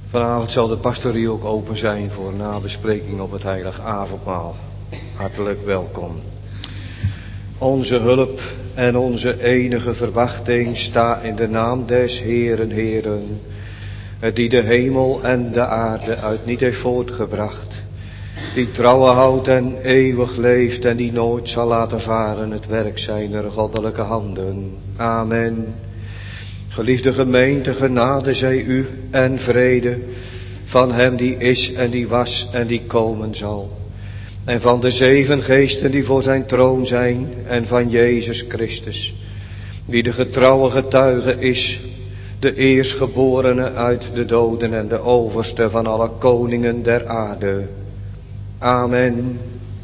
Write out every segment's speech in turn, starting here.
Vanavond zal de pastorie ook open zijn voor nabespreking op het heilig avondmaal. Hartelijk welkom. Onze hulp en onze enige verwachting staat in de naam des Heeren, Heeren, die de hemel en de aarde uit niet heeft voortgebracht, die trouwen houdt en eeuwig leeft en die nooit zal laten varen het werk zijner goddelijke handen. Amen. Geliefde gemeente, genade zij u en vrede van hem die is en die was en die komen zal. En van de 7 geesten die voor zijn troon zijn en van Jezus Christus, die de getrouwe getuige is, de eerstgeborene uit de doden en de overste van alle koningen der aarde. Amen.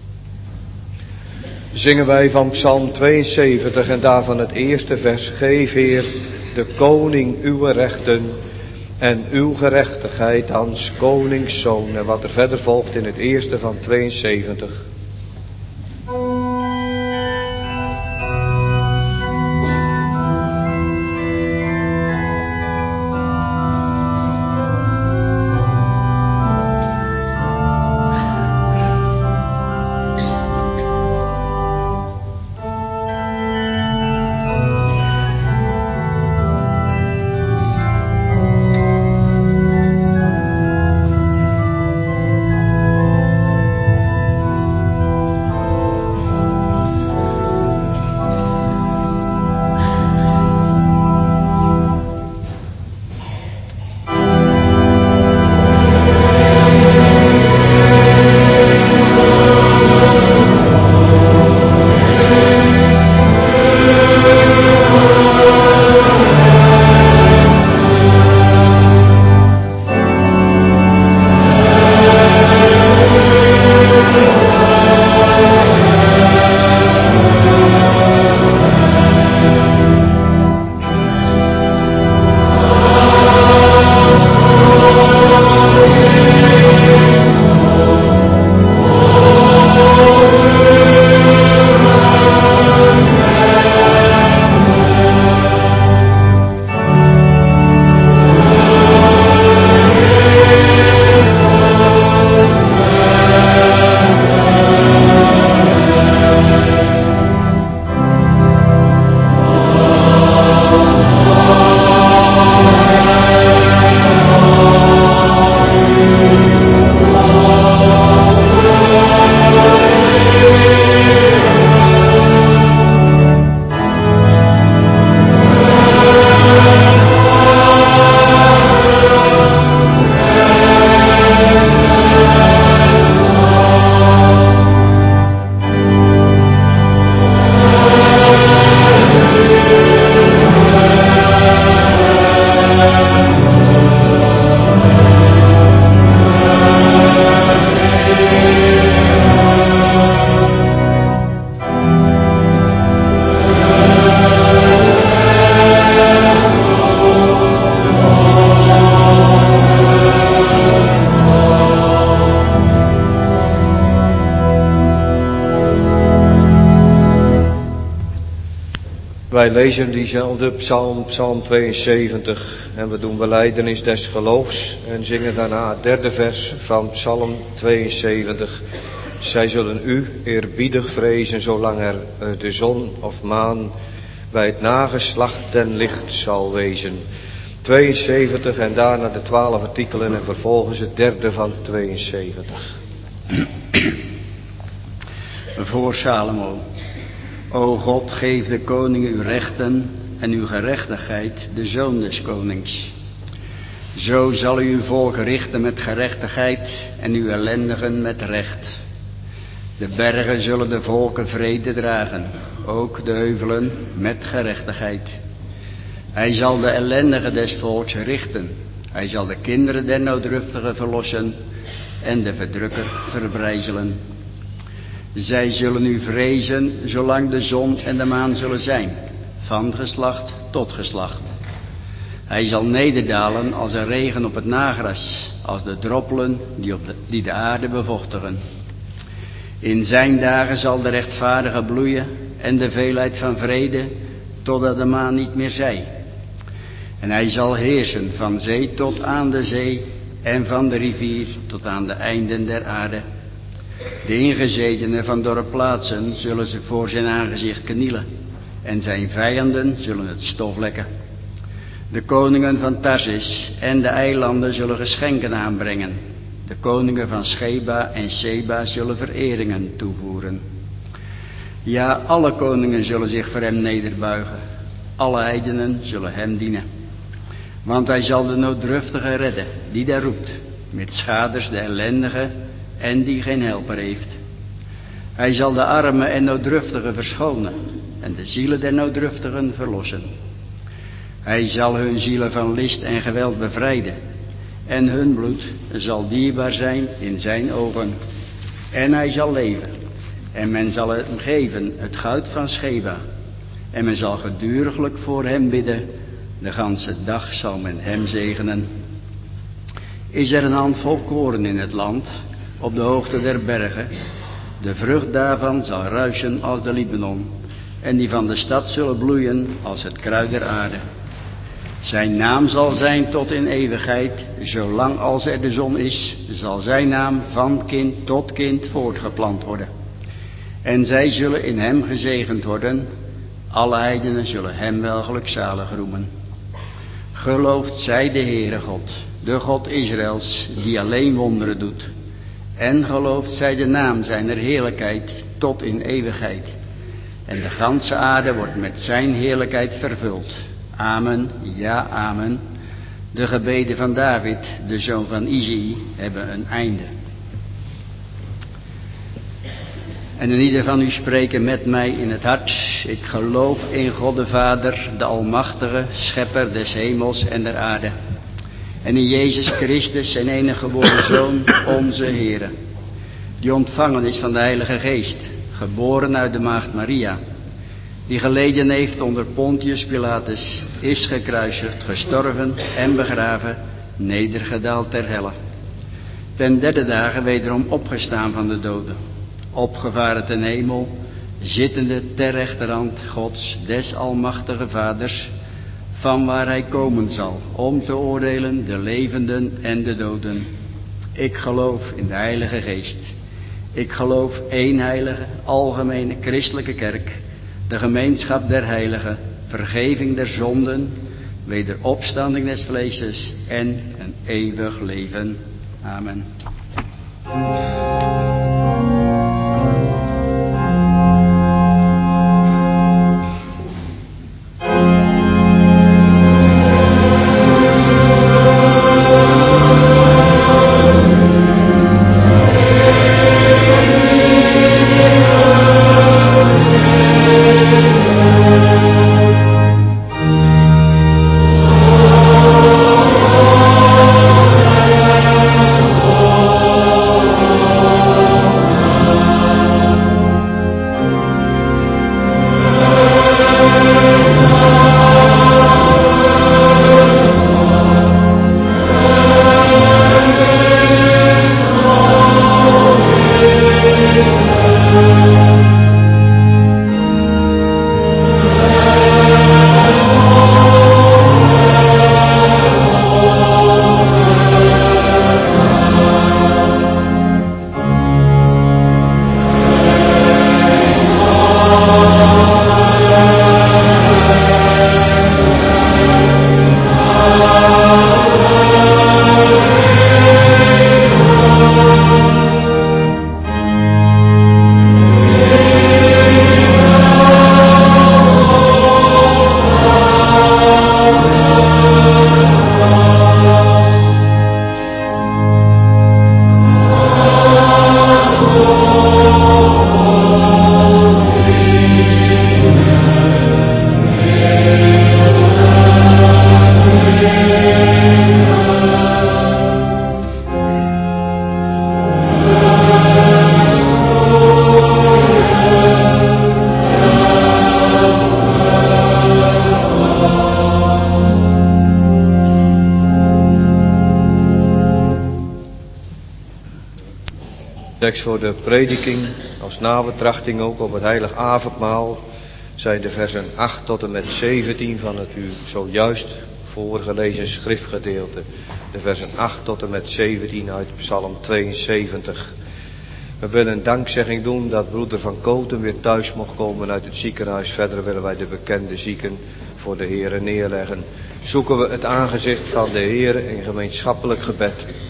Zingen wij van Psalm 72 en daarvan het eerste vers. Geef, Heer, de koning uw rechten en uw gerechtigheid als koningszoon. En wat er verder volgt in het eerste van 72. Wij lezen diezelfde psalm 72 en we doen belijdenis des geloofs en zingen daarna het derde vers van psalm 72. Zij zullen u eerbiedig vrezen zolang er de zon of maan bij het nageslacht ten licht zal wezen. 72 en daarna de 12 artikelen en vervolgens het derde van 72. Voor Salomo. O God, geef de koning uw rechten en uw gerechtigheid, de zoon des konings. Zo zal u uw volk richten met gerechtigheid en uw ellendigen met recht. De bergen zullen de volken vrede dragen, ook de heuvelen met gerechtigheid. Hij zal de ellendigen des volks richten. Hij zal de kinderen der nooddruftigen verlossen en de verdrukker verbrijzelen. Zij zullen u vrezen zolang de zon en de maan zullen zijn, van geslacht tot geslacht. Hij zal nederdalen als een regen op het nagras, als de droppelen die de aarde bevochtigen. In zijn dagen zal de rechtvaardige bloeien en de veelheid van vrede, totdat de maan niet meer zij. En hij zal heersen van zee tot aan de zee en van de rivier tot aan de einden der aarde. De ingezetenen van dorre plaatsen zullen ze voor zijn aangezicht knielen en zijn vijanden zullen het stof lekken. De koningen van Tarsis en de eilanden zullen geschenken aanbrengen. De koningen van Sheba en Seba zullen vereringen toevoeren. Ja, alle koningen zullen zich voor hem nederbuigen. Alle heidenen zullen hem dienen. Want hij zal de nooddruftige redden, die daar roept, met schaders de ellendige en die geen helper heeft. Hij zal de armen en nooddruftigen verschonen en de zielen der nooddruftigen verlossen. Hij zal hun zielen van list en geweld bevrijden en hun bloed zal dierbaar zijn in zijn ogen. En hij zal leven en men zal hem geven het goud van Sheba en men zal geduriglijk voor hem bidden. De ganse dag zal men hem zegenen. Is er een handvol koren in het land, op de hoogte der bergen? De vrucht daarvan zal ruisen als de Libanon, en die van de stad zullen bloeien als het kruid der aarde. Zijn naam zal zijn tot in eeuwigheid, zolang als er de zon is, zal zijn naam van kind tot kind voortgeplant worden. En zij zullen in hem gezegend worden, alle heidenen zullen hem wel gelukzalig roemen. Geloofd zij de Heere God, de God Israëls, die alleen wonderen doet. En geloofd zij de naam zijner heerlijkheid tot in eeuwigheid. En de ganse aarde wordt met zijn heerlijkheid vervuld. Amen, ja, amen. De gebeden van David, de zoon van Izei, hebben een einde. En in ieder van u spreken met mij in het hart. Ik geloof in God de Vader, de Almachtige, Schepper des hemels en der aarde. En in Jezus Christus, zijn enige geboren Zoon, onze Heere. Die ontvangen is van de Heilige Geest, geboren uit de maagd Maria. Die geleden heeft onder Pontius Pilatus, is gekruisigd, gestorven en begraven, nedergedaald ter helle. Ten derde dagen wederom opgestaan van de doden. Opgevaren ten hemel, zittende ter rechterhand Gods, des almachtige Vaders, van waar hij komen zal, om te oordelen de levenden en de doden. Ik geloof in de Heilige Geest. Ik geloof één heilige, algemene christelijke kerk, de gemeenschap der heiligen, vergeving der zonden, wederopstanding des vleeses en een eeuwig leven. Amen. Tekst voor de prediking, als nabetrachting ook op het heilig avondmaal, zijn de versen 8 tot en met 17 van het u zojuist voorgelezen schriftgedeelte. De versen 8 tot en met 17 uit Psalm 72. We willen een dankzegging doen dat broeder Van Koten weer thuis mocht komen uit het ziekenhuis. Verder willen wij de bekende zieken voor de Heere neerleggen. Zoeken we het aangezicht van de Heere in gemeenschappelijk gebed.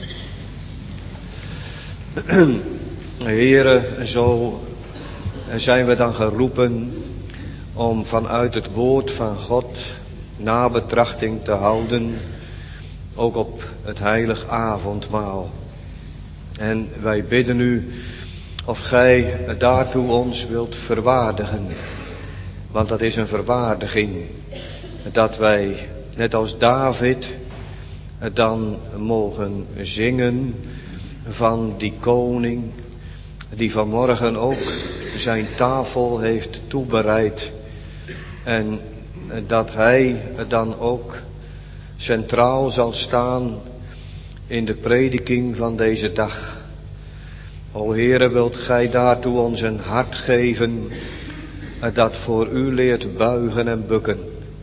Heere, zo zijn we dan geroepen om vanuit het woord van God nabetrachting te houden, ook op het heilig avondmaal. En wij bidden u of gij daartoe ons wilt verwaardigen, want dat is een verwaardiging, dat wij, net als David, dan mogen zingen van die koning die vanmorgen ook zijn tafel heeft toebereid. En dat hij dan ook centraal zal staan in de prediking van deze dag. O Heere, wilt gij daartoe ons een hart geven dat voor u leert buigen en bukken.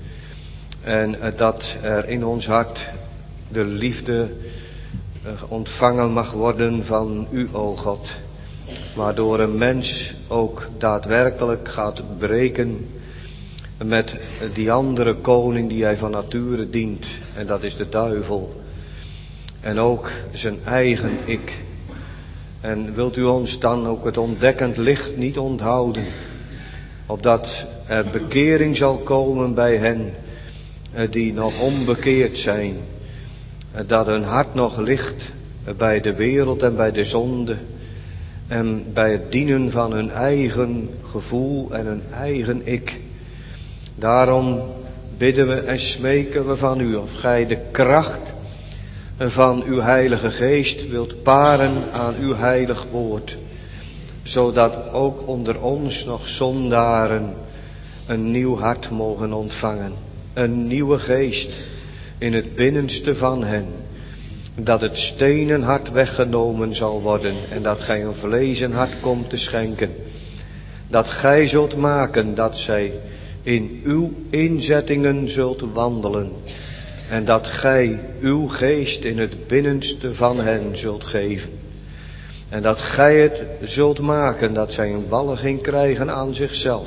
En dat er in ons hart de liefde ontvangen mag worden van u, o God. Waardoor een mens ook daadwerkelijk gaat breken met die andere koning die hij van nature dient. En dat is de duivel. En ook zijn eigen ik. En wilt u ons dan ook het ontdekkend licht niet onthouden. Opdat er bekering zal komen bij hen die nog onbekeerd zijn. Dat hun hart nog ligt bij de wereld en bij de zonde. En bij het dienen van hun eigen gevoel en hun eigen ik. Daarom bidden we en smeken we van u of gij de kracht van uw heilige geest wilt paren aan uw heilig woord. Zodat ook onder ons nog zondaren een nieuw hart mogen ontvangen. Een nieuwe geest in het binnenste van hen. Dat het stenen hart weggenomen zal worden en dat gij een vlezen hart komt te schenken. Dat gij zult maken dat zij in uw inzettingen zult wandelen. En dat gij uw geest in het binnenste van hen zult geven. En dat gij het zult maken dat zij een walging krijgen aan zichzelf.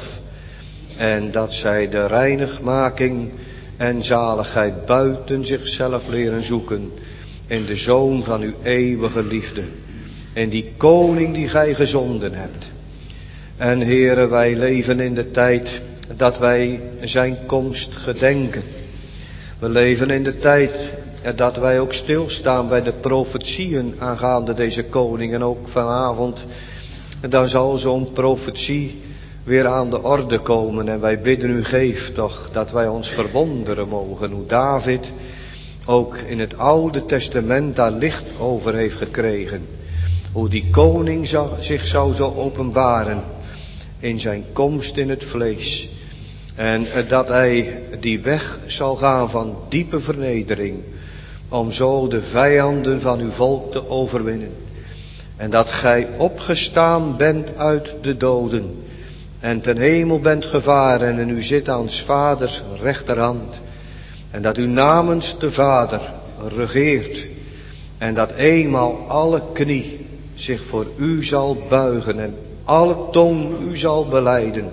En dat zij de reinigmaking en zaligheid buiten zichzelf leren zoeken. In de Zoon van uw eeuwige liefde. In die koning die gij gezonden hebt. En Heere, wij leven in de tijd dat wij zijn komst gedenken. We leven in de tijd dat wij ook stilstaan bij de profetieën aangaande deze koning. En ook vanavond, dan zal zo'n profetie weer aan de orde komen. En wij bidden u, geef toch dat wij ons verwonderen mogen hoe David ook in het Oude Testament daar licht over heeft gekregen. Hoe die koning zich zou zo openbaren in zijn komst in het vlees. En dat hij die weg zal gaan van diepe vernedering. Om zo de vijanden van uw volk te overwinnen. En dat gij opgestaan bent uit de doden. En ten hemel bent gevaren en u zit aan 's vaders rechterhand. En dat u namens de Vader regeert. En dat eenmaal alle knie zich voor u zal buigen. En alle tong u zal belijden.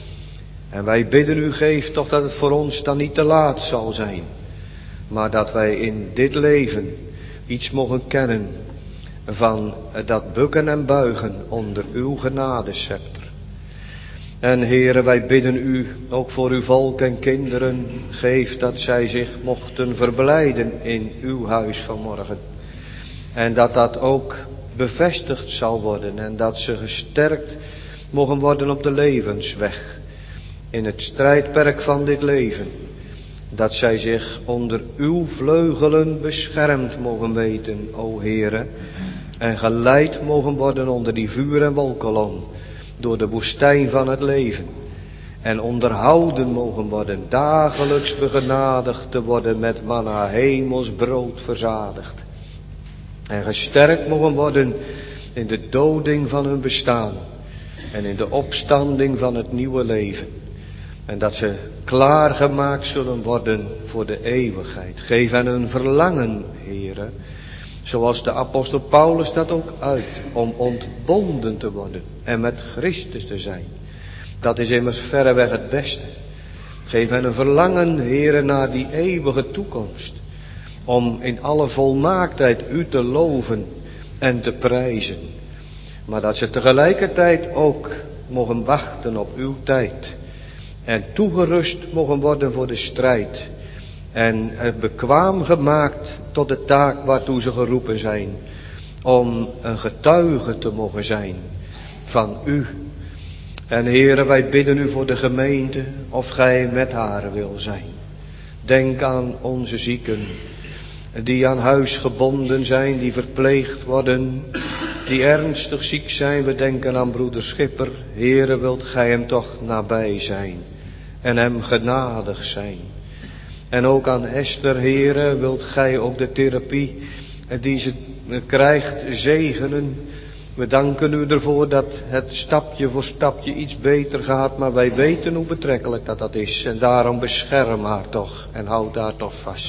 En wij bidden u, geef toch dat het voor ons dan niet te laat zal zijn. Maar dat wij in dit leven iets mogen kennen van dat bukken en buigen onder uw genadescepter. En Heere, wij bidden u ook voor uw volk en kinderen, geef dat zij zich mochten verblijden in uw huis vanmorgen. En dat dat ook bevestigd zal worden en dat ze gesterkt mogen worden op de levensweg. In het strijdperk van dit leven. Dat zij zich onder uw vleugelen beschermd mogen weten, o Heere. En geleid mogen worden onder die vuur- en wolkolom. Door de woestijn van het leven. En onderhouden mogen worden, dagelijks begenadigd te worden met manna, hemels brood verzadigd. En gesterkt mogen worden in de doding van hun bestaan. En in de opstanding van het nieuwe leven. En dat ze klaargemaakt zullen worden voor de eeuwigheid. Geef hen een verlangen, Heere. Zoals de apostel Paulus dat ook uit. Om ontbonden te worden en met Christus te zijn. Dat is immers verreweg het beste. Geef hen een verlangen, Heere, naar die eeuwige toekomst. Om in alle volmaaktheid u te loven en te prijzen. Maar dat ze tegelijkertijd ook mogen wachten op uw tijd. En toegerust mogen worden voor de strijd. En bekwaam gemaakt tot de taak waartoe ze geroepen zijn. Om een getuige te mogen zijn van u. En Heere, wij bidden u voor de gemeente of gij met haar wil zijn. Denk aan onze zieken. Die aan huis gebonden zijn, die verpleegd worden. Die ernstig ziek zijn. We denken aan broeder Schipper. Heere, wilt gij hem toch nabij zijn. En hem genadig zijn. En ook aan Esther, Heere, wilt gij ook de therapie die ze krijgt zegenen. We danken u ervoor dat het stapje voor stapje iets beter gaat. Maar wij weten hoe betrekkelijk dat is. En daarom bescherm haar toch en houd haar toch vast.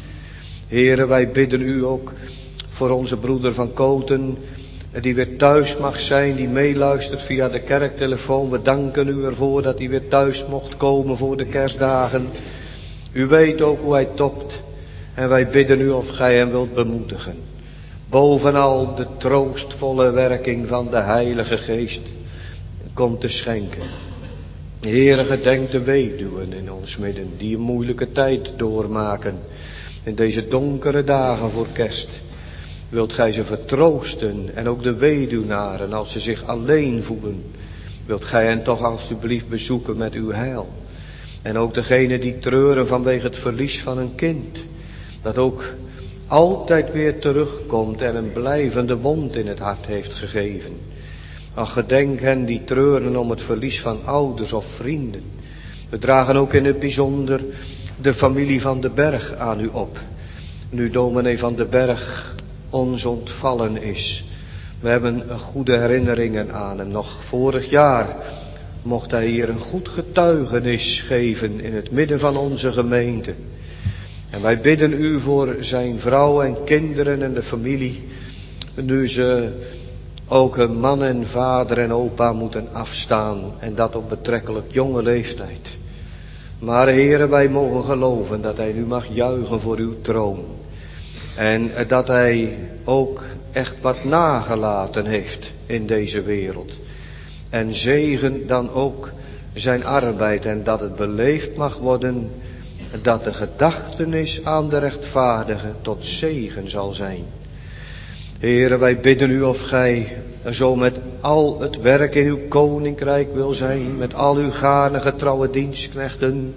Heere, wij bidden u ook voor onze broeder van Koten. Die weer thuis mag zijn, die meeluistert via de kerktelefoon. We danken u ervoor dat hij weer thuis mocht komen voor de kerstdagen. U weet ook hoe hij topt. En wij bidden u of gij hem wilt bemoedigen. Bovenal de troostvolle werking van de Heilige Geest komt te schenken. Heere, gedenk de weduwen in ons midden, die een moeilijke tijd doormaken. In deze donkere dagen voor kerst. Wilt gij ze vertroosten en ook de weduwnaren als ze zich alleen voelen. Wilt gij hen toch alstublieft bezoeken met uw heil. En ook degene die treuren vanwege het verlies van een kind. Dat ook altijd weer terugkomt en een blijvende wond in het hart heeft gegeven. Ach, gedenk hen die treuren om het verlies van ouders of vrienden. We dragen ook in het bijzonder de familie van de Berg aan u op. Nu dominee van de Berg ons ontvallen is. We hebben goede herinneringen aan hem. Nog vorig jaar mocht hij hier een goed getuigenis geven in het midden van onze gemeente. En wij bidden u voor zijn vrouw en kinderen en de familie. Nu ze ook hun man en vader en opa moeten afstaan. En dat op betrekkelijk jonge leeftijd. Maar Heere, wij mogen geloven dat hij nu mag juichen voor uw troon. En dat hij ook echt wat nagelaten heeft in deze wereld. En zegen dan ook zijn arbeid en dat het beleefd mag worden dat de gedachtenis aan de rechtvaardige tot zegen zal zijn. Heere, wij bidden u of gij zo met al het werk in uw koninkrijk wil zijn, met al uw gaarne getrouwe dienstknechten.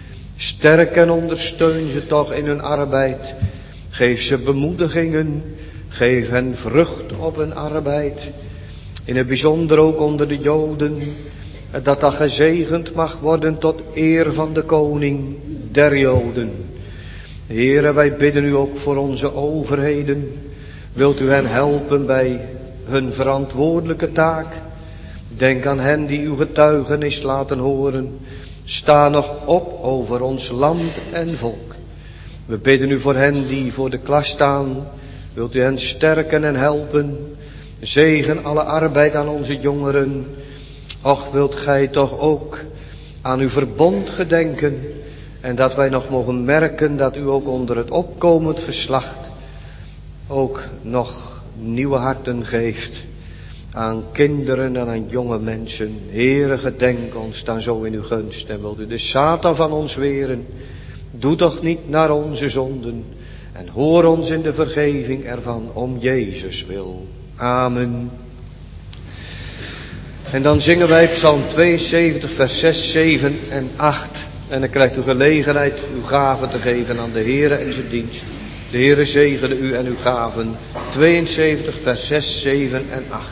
Sterk en ondersteun ze toch in hun arbeid. Geef ze bemoedigingen, geef hen vrucht op hun arbeid. In het bijzonder ook onder de Joden, dat gezegend mag worden tot eer van de koning der Joden. Heere, wij bidden u ook voor onze overheden. Wilt u hen helpen bij hun verantwoordelijke taak? Denk aan hen die uw getuigenis laten horen. Sta nog op over ons land en volk. We bidden u voor hen die voor de klas staan. Wilt u hen sterken en helpen? Zegen alle arbeid aan onze jongeren. Och, wilt gij toch ook aan uw verbond gedenken. En dat wij nog mogen merken dat u ook onder het opkomend geslacht ook nog nieuwe harten geeft. Aan kinderen en aan jonge mensen. Heere, gedenk ons dan zo in uw gunst. En wilt u de Satan van ons weren. Doe toch niet naar onze zonden. En hoor ons in de vergeving ervan om Jezus wil. Amen. En dan zingen wij Psalm 72 vers 6, 7 en 8. En dan krijgt u gelegenheid uw gaven te geven aan de Heere en zijn dienst. De Heere zegene u en uw gaven. 72 vers 6, 7 en 8.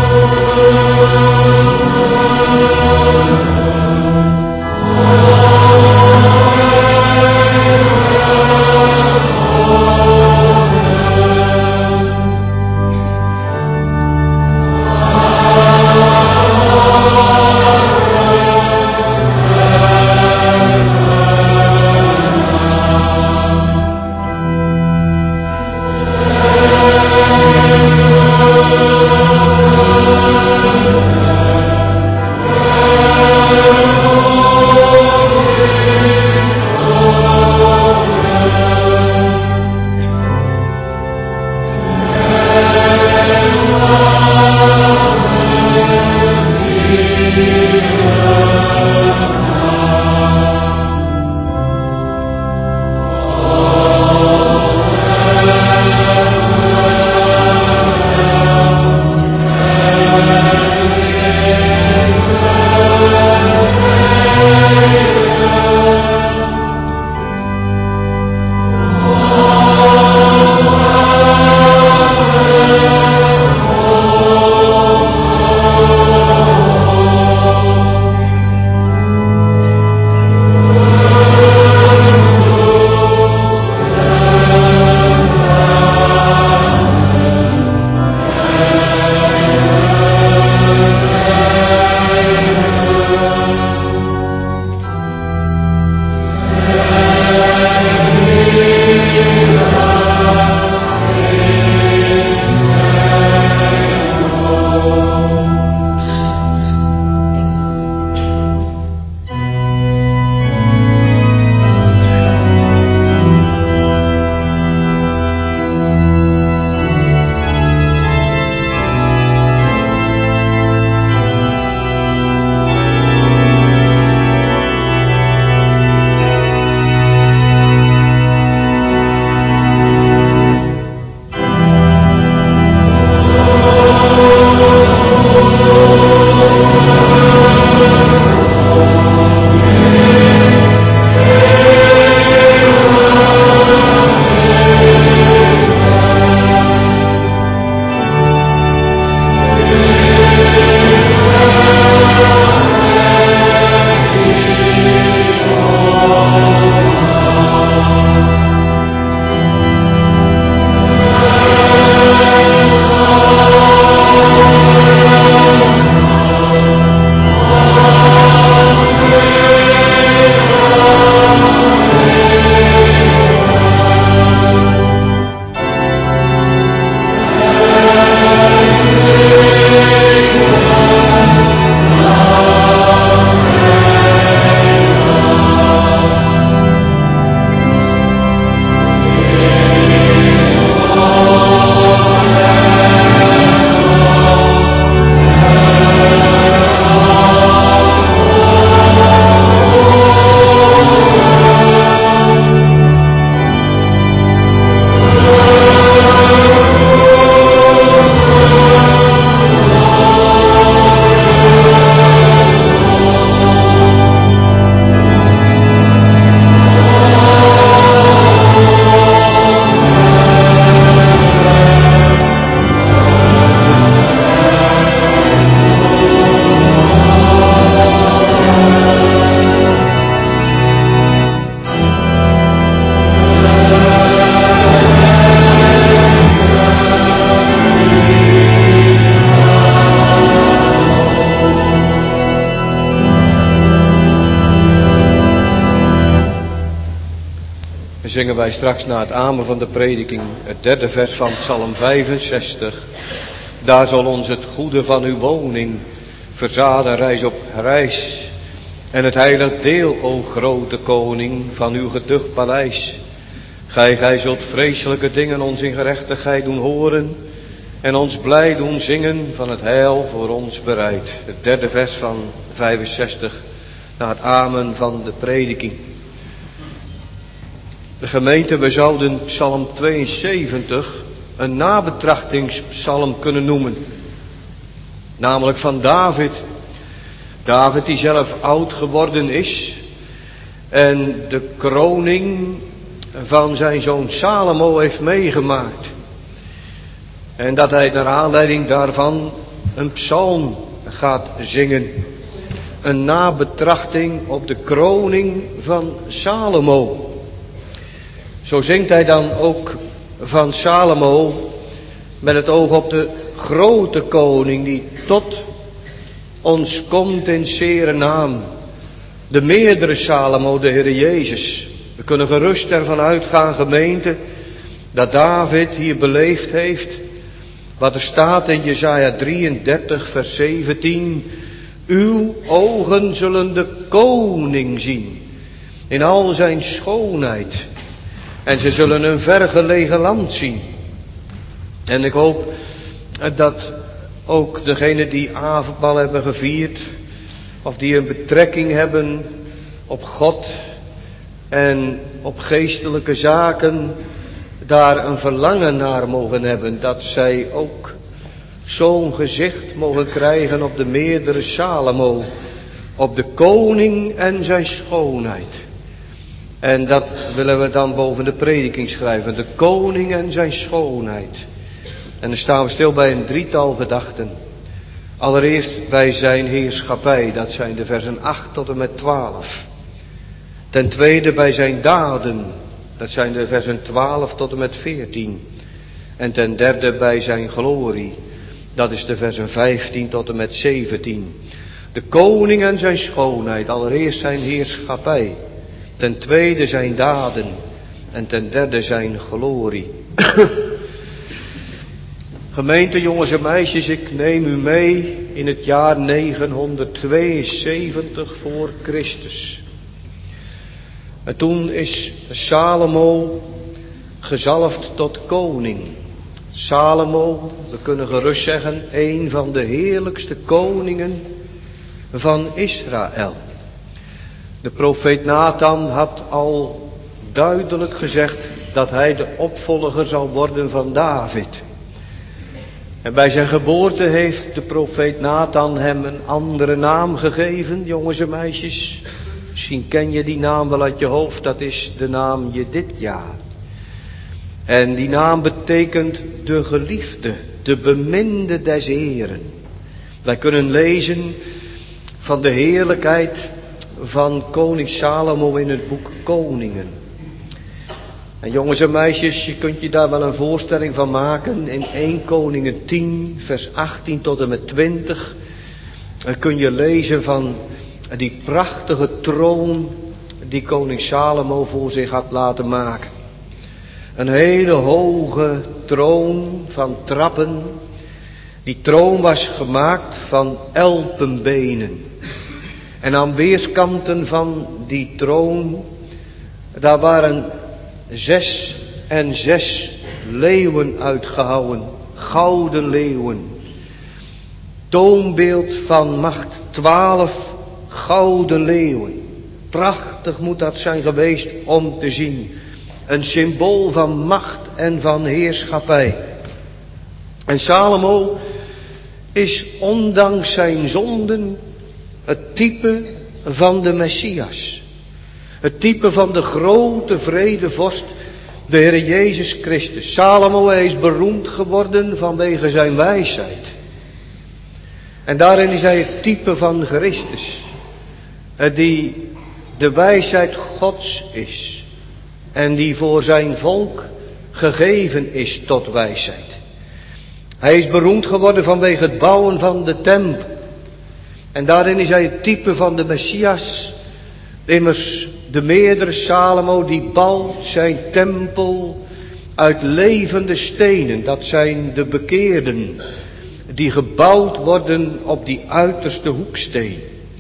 Zingen wij straks na het amen van de prediking het derde vers van Psalm 65. Daar zal ons het goede van uw woning verzaden reis op reis. En het heilig deel, o grote koning, van uw geducht paleis. Gij zult vreselijke dingen ons in gerechtigheid doen horen. En ons blij doen zingen van het heil voor ons bereid. Het derde vers van 65 na het amen van de prediking. De gemeente, we zouden Psalm 72 een nabetrachtingspsalm kunnen noemen. Namelijk van David. David die zelf oud geworden is. En de kroning van zijn zoon Salomo heeft meegemaakt. En dat hij naar aanleiding daarvan een psalm gaat zingen. Een nabetrachting op de kroning van Salomo. Zo zingt hij dan ook van Salomo met het oog op de grote koning die tot ons komt in zere naam. De meerdere Salomo, de Heer Jezus. We kunnen gerust ervan uitgaan, gemeente, dat David hier beleefd heeft wat er staat in Jesaja 33 vers 17. Uw ogen zullen de koning zien in al zijn schoonheid. En ze zullen een vergelegen land zien. En ik hoop dat ook degenen die avondmaal hebben gevierd, of die een betrekking hebben op God en op geestelijke zaken, daar een verlangen naar mogen hebben. Dat zij ook zo'n gezicht mogen krijgen op de meerdere Salomo, op de koning en zijn schoonheid. En dat willen we dan boven de prediking schrijven. De koning en zijn schoonheid. En dan staan we stil bij een drietal gedachten. Allereerst bij zijn heerschappij. Dat zijn de versen 8 tot en met 12. Ten tweede bij zijn daden. Dat zijn de versen 12 tot en met 14. En ten derde bij zijn glorie. Dat is de versen 15 tot en met 17. De koning en zijn schoonheid. Allereerst zijn heerschappij. Ten tweede zijn daden. En ten derde zijn glorie. Gemeente, jongens en meisjes, ik neem u mee in het jaar 972 voor Christus. En toen is Salomo gezalfd tot koning. Salomo, we kunnen gerust zeggen, een van de heerlijkste koningen van Israël. De profeet Nathan had al duidelijk gezegd dat hij de opvolger zal worden van David. En bij zijn geboorte heeft de profeet Nathan hem een andere naam gegeven, jongens en meisjes. Misschien ken je die naam wel uit je hoofd, dat is de naam Jedidja. En die naam betekent de geliefde, de beminde des Heren. Wij kunnen lezen van de heerlijkheid van koning Salomo in het boek Koningen. En jongens en meisjes, je kunt je daar wel een voorstelling van maken. In 1 Koningen 10 vers 18 tot en met 20 kun je lezen van die prachtige troon die koning Salomo voor zich had laten maken. Een hele hoge troon van trappen. Die troon was gemaakt van elpenbenen. En aan weerskanten van die troon, daar waren 6 en 6 leeuwen uitgehouwen, gouden leeuwen. Toonbeeld van macht, 12 gouden leeuwen. Prachtig moet dat zijn geweest om te zien. Een symbool van macht en van heerschappij. En Salomo is ondanks zijn zonden het type van de Messias. Het type van de grote vredevorst, de Heer Jezus Christus. Salomo is beroemd geworden vanwege zijn wijsheid. En daarin is hij het type van Christus. Die de wijsheid Gods is. En die voor zijn volk gegeven is tot wijsheid. Hij is beroemd geworden vanwege het bouwen van de tempel. En daarin is hij het type van de Messias. Immers de meerdere Salomo die bouwt zijn tempel uit levende stenen. Dat zijn de bekeerden die gebouwd worden op die uiterste hoeksteen.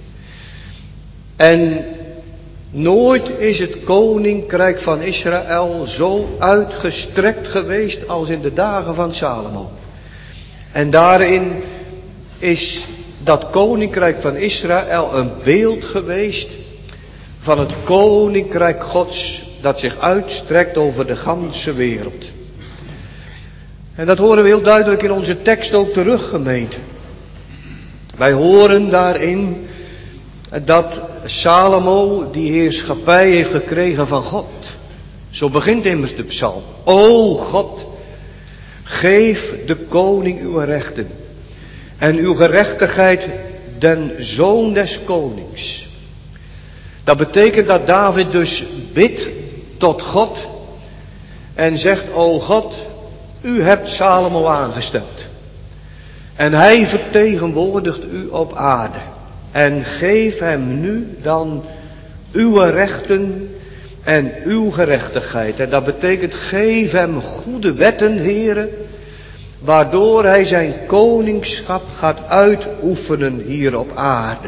En nooit is het koninkrijk van Israël zo uitgestrekt geweest als in de dagen van Salomo. En daarin is dat koninkrijk van Israël een beeld geweest van het koninkrijk Gods dat zich uitstrekt over de ganse wereld. En dat horen we heel duidelijk in onze tekst ook terug, gemeente. Wij horen daarin dat Salomo die heerschappij heeft gekregen van God. Zo begint immers de psalm. O God, geef de koning uw rechten en uw gerechtigheid den zoon des konings. Dat betekent dat David dus bidt tot God en zegt, o God, u hebt Salomo aangesteld. En hij vertegenwoordigt u op aarde. En geef hem nu dan uw rechten en uw gerechtigheid. En dat betekent, geef hem goede wetten, Heere, waardoor hij zijn koningschap gaat uitoefenen hier op aarde.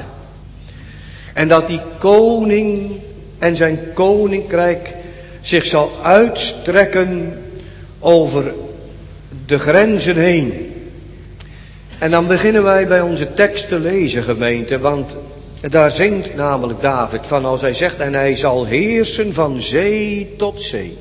En dat die koning en zijn koninkrijk zich zal uitstrekken over de grenzen heen. En dan beginnen wij bij onze tekst te lezen, gemeente, want daar zingt namelijk David van als hij zegt, en hij zal heersen van zee tot zee.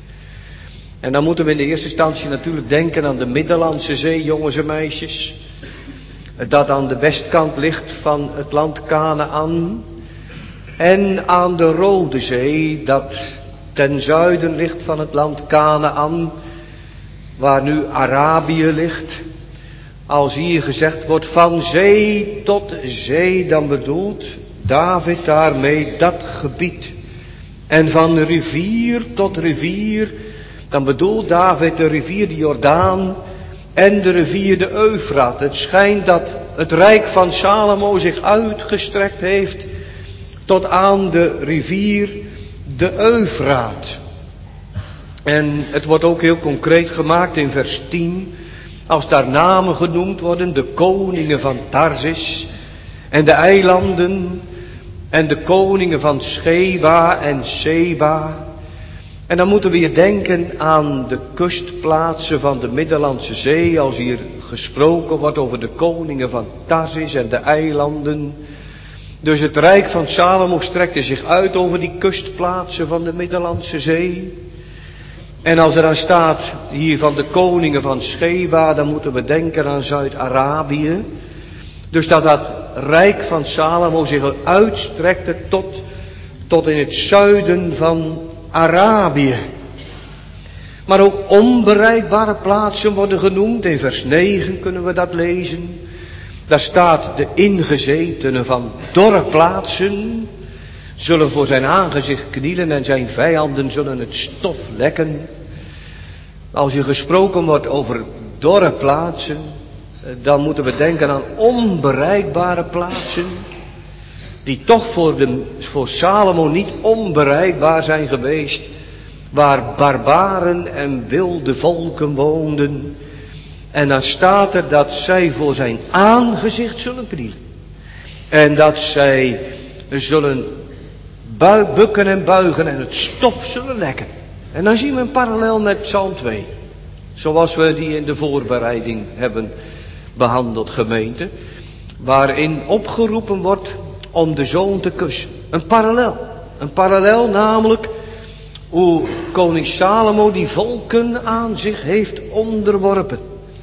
En dan moeten we in de eerste instantie natuurlijk denken aan de Middellandse Zee, jongens en meisjes. Dat aan de westkant ligt van het land Kanaän. En aan de Rode Zee, dat ten zuiden ligt van het land Kanaän, waar nu Arabië ligt. Als hier gezegd wordt van zee tot zee, dan bedoelt David daarmee dat gebied. En van rivier tot rivier, dan bedoelt David de rivier de Jordaan en de rivier de Eufraat. Het schijnt dat het rijk van Salomo zich uitgestrekt heeft tot aan de rivier de Eufraat. En het wordt ook heel concreet gemaakt in vers 10. Als daar namen genoemd worden, de koningen van Tarsis en de eilanden en de koningen van Scheba en Seba. En dan moeten we hier denken aan de kustplaatsen van de Middellandse Zee, als hier gesproken wordt over de koningen van Tarsis en de eilanden. Dus het rijk van Salomo strekte zich uit over die kustplaatsen van de Middellandse Zee. En als er dan staat hier van de koningen van Scheba, dan moeten we denken aan Zuid-Arabië. Dus dat rijk van Salomo zich uitstrekte tot in het zuiden van Arabië. Maar ook onbereikbare plaatsen worden genoemd. In vers 9 kunnen we dat lezen. Daar staat de ingezetenen van dorre plaatsen zullen voor zijn aangezicht knielen en zijn vijanden zullen het stof lekken. Als er gesproken wordt over dorre plaatsen, dan moeten we denken aan onbereikbare plaatsen, die toch voor Salomo niet onbereikbaar zijn geweest, waar barbaren en wilde volken woonden. En dan staat er dat zij voor zijn aangezicht zullen knielen. En dat zij zullen bukken en buigen en het stof zullen lekken. En dan zien we een parallel met Psalm 2. Zoals we die in de voorbereiding hebben behandeld, gemeente. Waarin opgeroepen wordt om de zoon te kussen. Een parallel. Een parallel namelijk hoe koning Salomo die volken aan zich heeft onderworpen.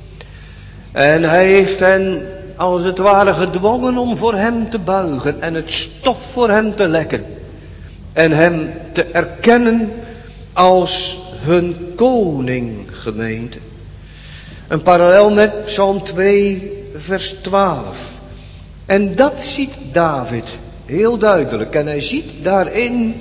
En hij heeft hen als het ware gedwongen om voor hem te buigen en het stof voor hem te lekken. En hem te erkennen als hun koning, gemeente. Een parallel met Psalm 2 vers 12. En dat ziet David heel duidelijk. En hij ziet daarin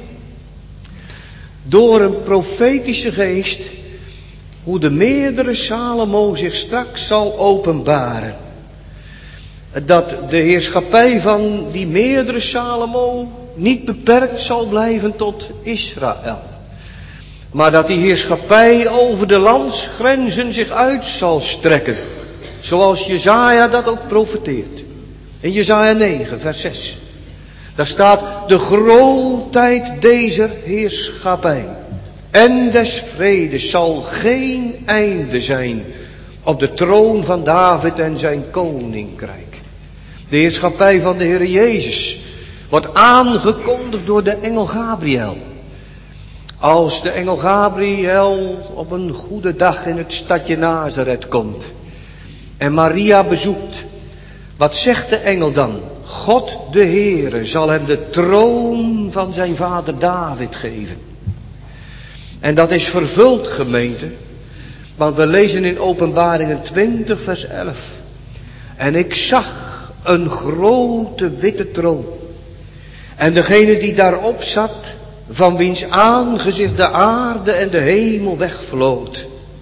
door een profetische geest hoe de meerdere Salomo zich straks zal openbaren. Dat de heerschappij van die meerdere Salomo niet beperkt zal blijven tot Israël. Maar dat die heerschappij over de landsgrenzen zich uit zal strekken. Zoals Jesaja dat ook profeteert. In Jesaja 9 vers 6. Daar staat de grootheid deze heerschappij en des vredes zal geen einde zijn op de troon van David en zijn koninkrijk. De heerschappij van de Heer Jezus wordt aangekondigd door de engel Gabriel. Als de engel Gabriel op een goede dag in het stadje Nazareth komt en Maria bezoekt, wat zegt de engel dan? God de Heere zal hem de troon van zijn vader David geven. En dat is vervuld, gemeente, want we lezen in Openbaringen 20 vers 11. En ik zag een grote witte troon. En degene die daarop zat, van wiens aangezicht de aarde en de hemel wegvloot.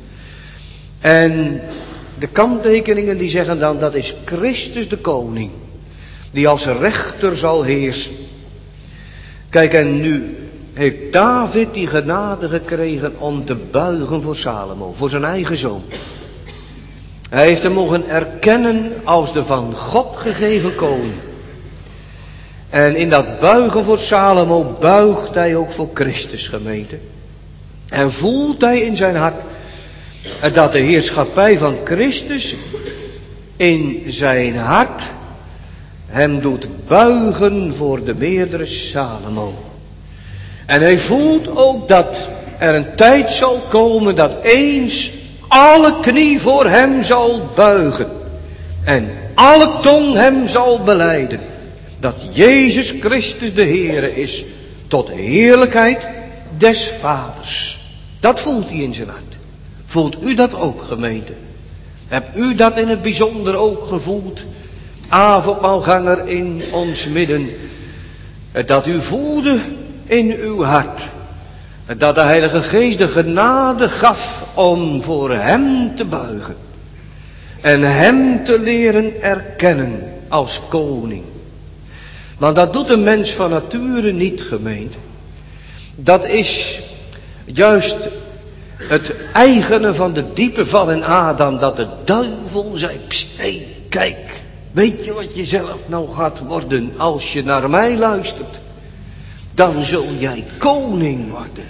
En de kanttekeningen die zeggen dan, dat is Christus de koning, die als rechter zal heersen. Kijk, en nu heeft David die genade gekregen om te buigen voor Salomo, voor zijn eigen zoon. Hij heeft hem mogen erkennen als de van God gegeven koning. En in dat buigen voor Salomo buigt hij ook voor Christus, gemeente. En voelt hij in zijn hart dat de heerschappij van Christus in zijn hart hem doet buigen voor de meerdere Salomo. En hij voelt ook dat er een tijd zal komen dat eens alle knie voor hem zal buigen. En alle tong hem zal belijden. Dat Jezus Christus de Heere is, tot heerlijkheid des Vaders. Dat voelt hij in zijn hart. Voelt u dat ook, gemeente? Hebt u dat in het bijzonder ook gevoeld? Avondmaalganger in ons midden. Dat u voelde in uw hart. Dat de Heilige Geest de genade gaf om voor hem te buigen. En hem te leren erkennen als koning. Want dat doet een mens van nature niet, gemeente. Dat is juist het eigene van de diepe val in Adam. Dat de duivel zei, pst, hé, kijk, weet je wat je zelf nou gaat worden als je naar mij luistert? Dan zul jij koning worden.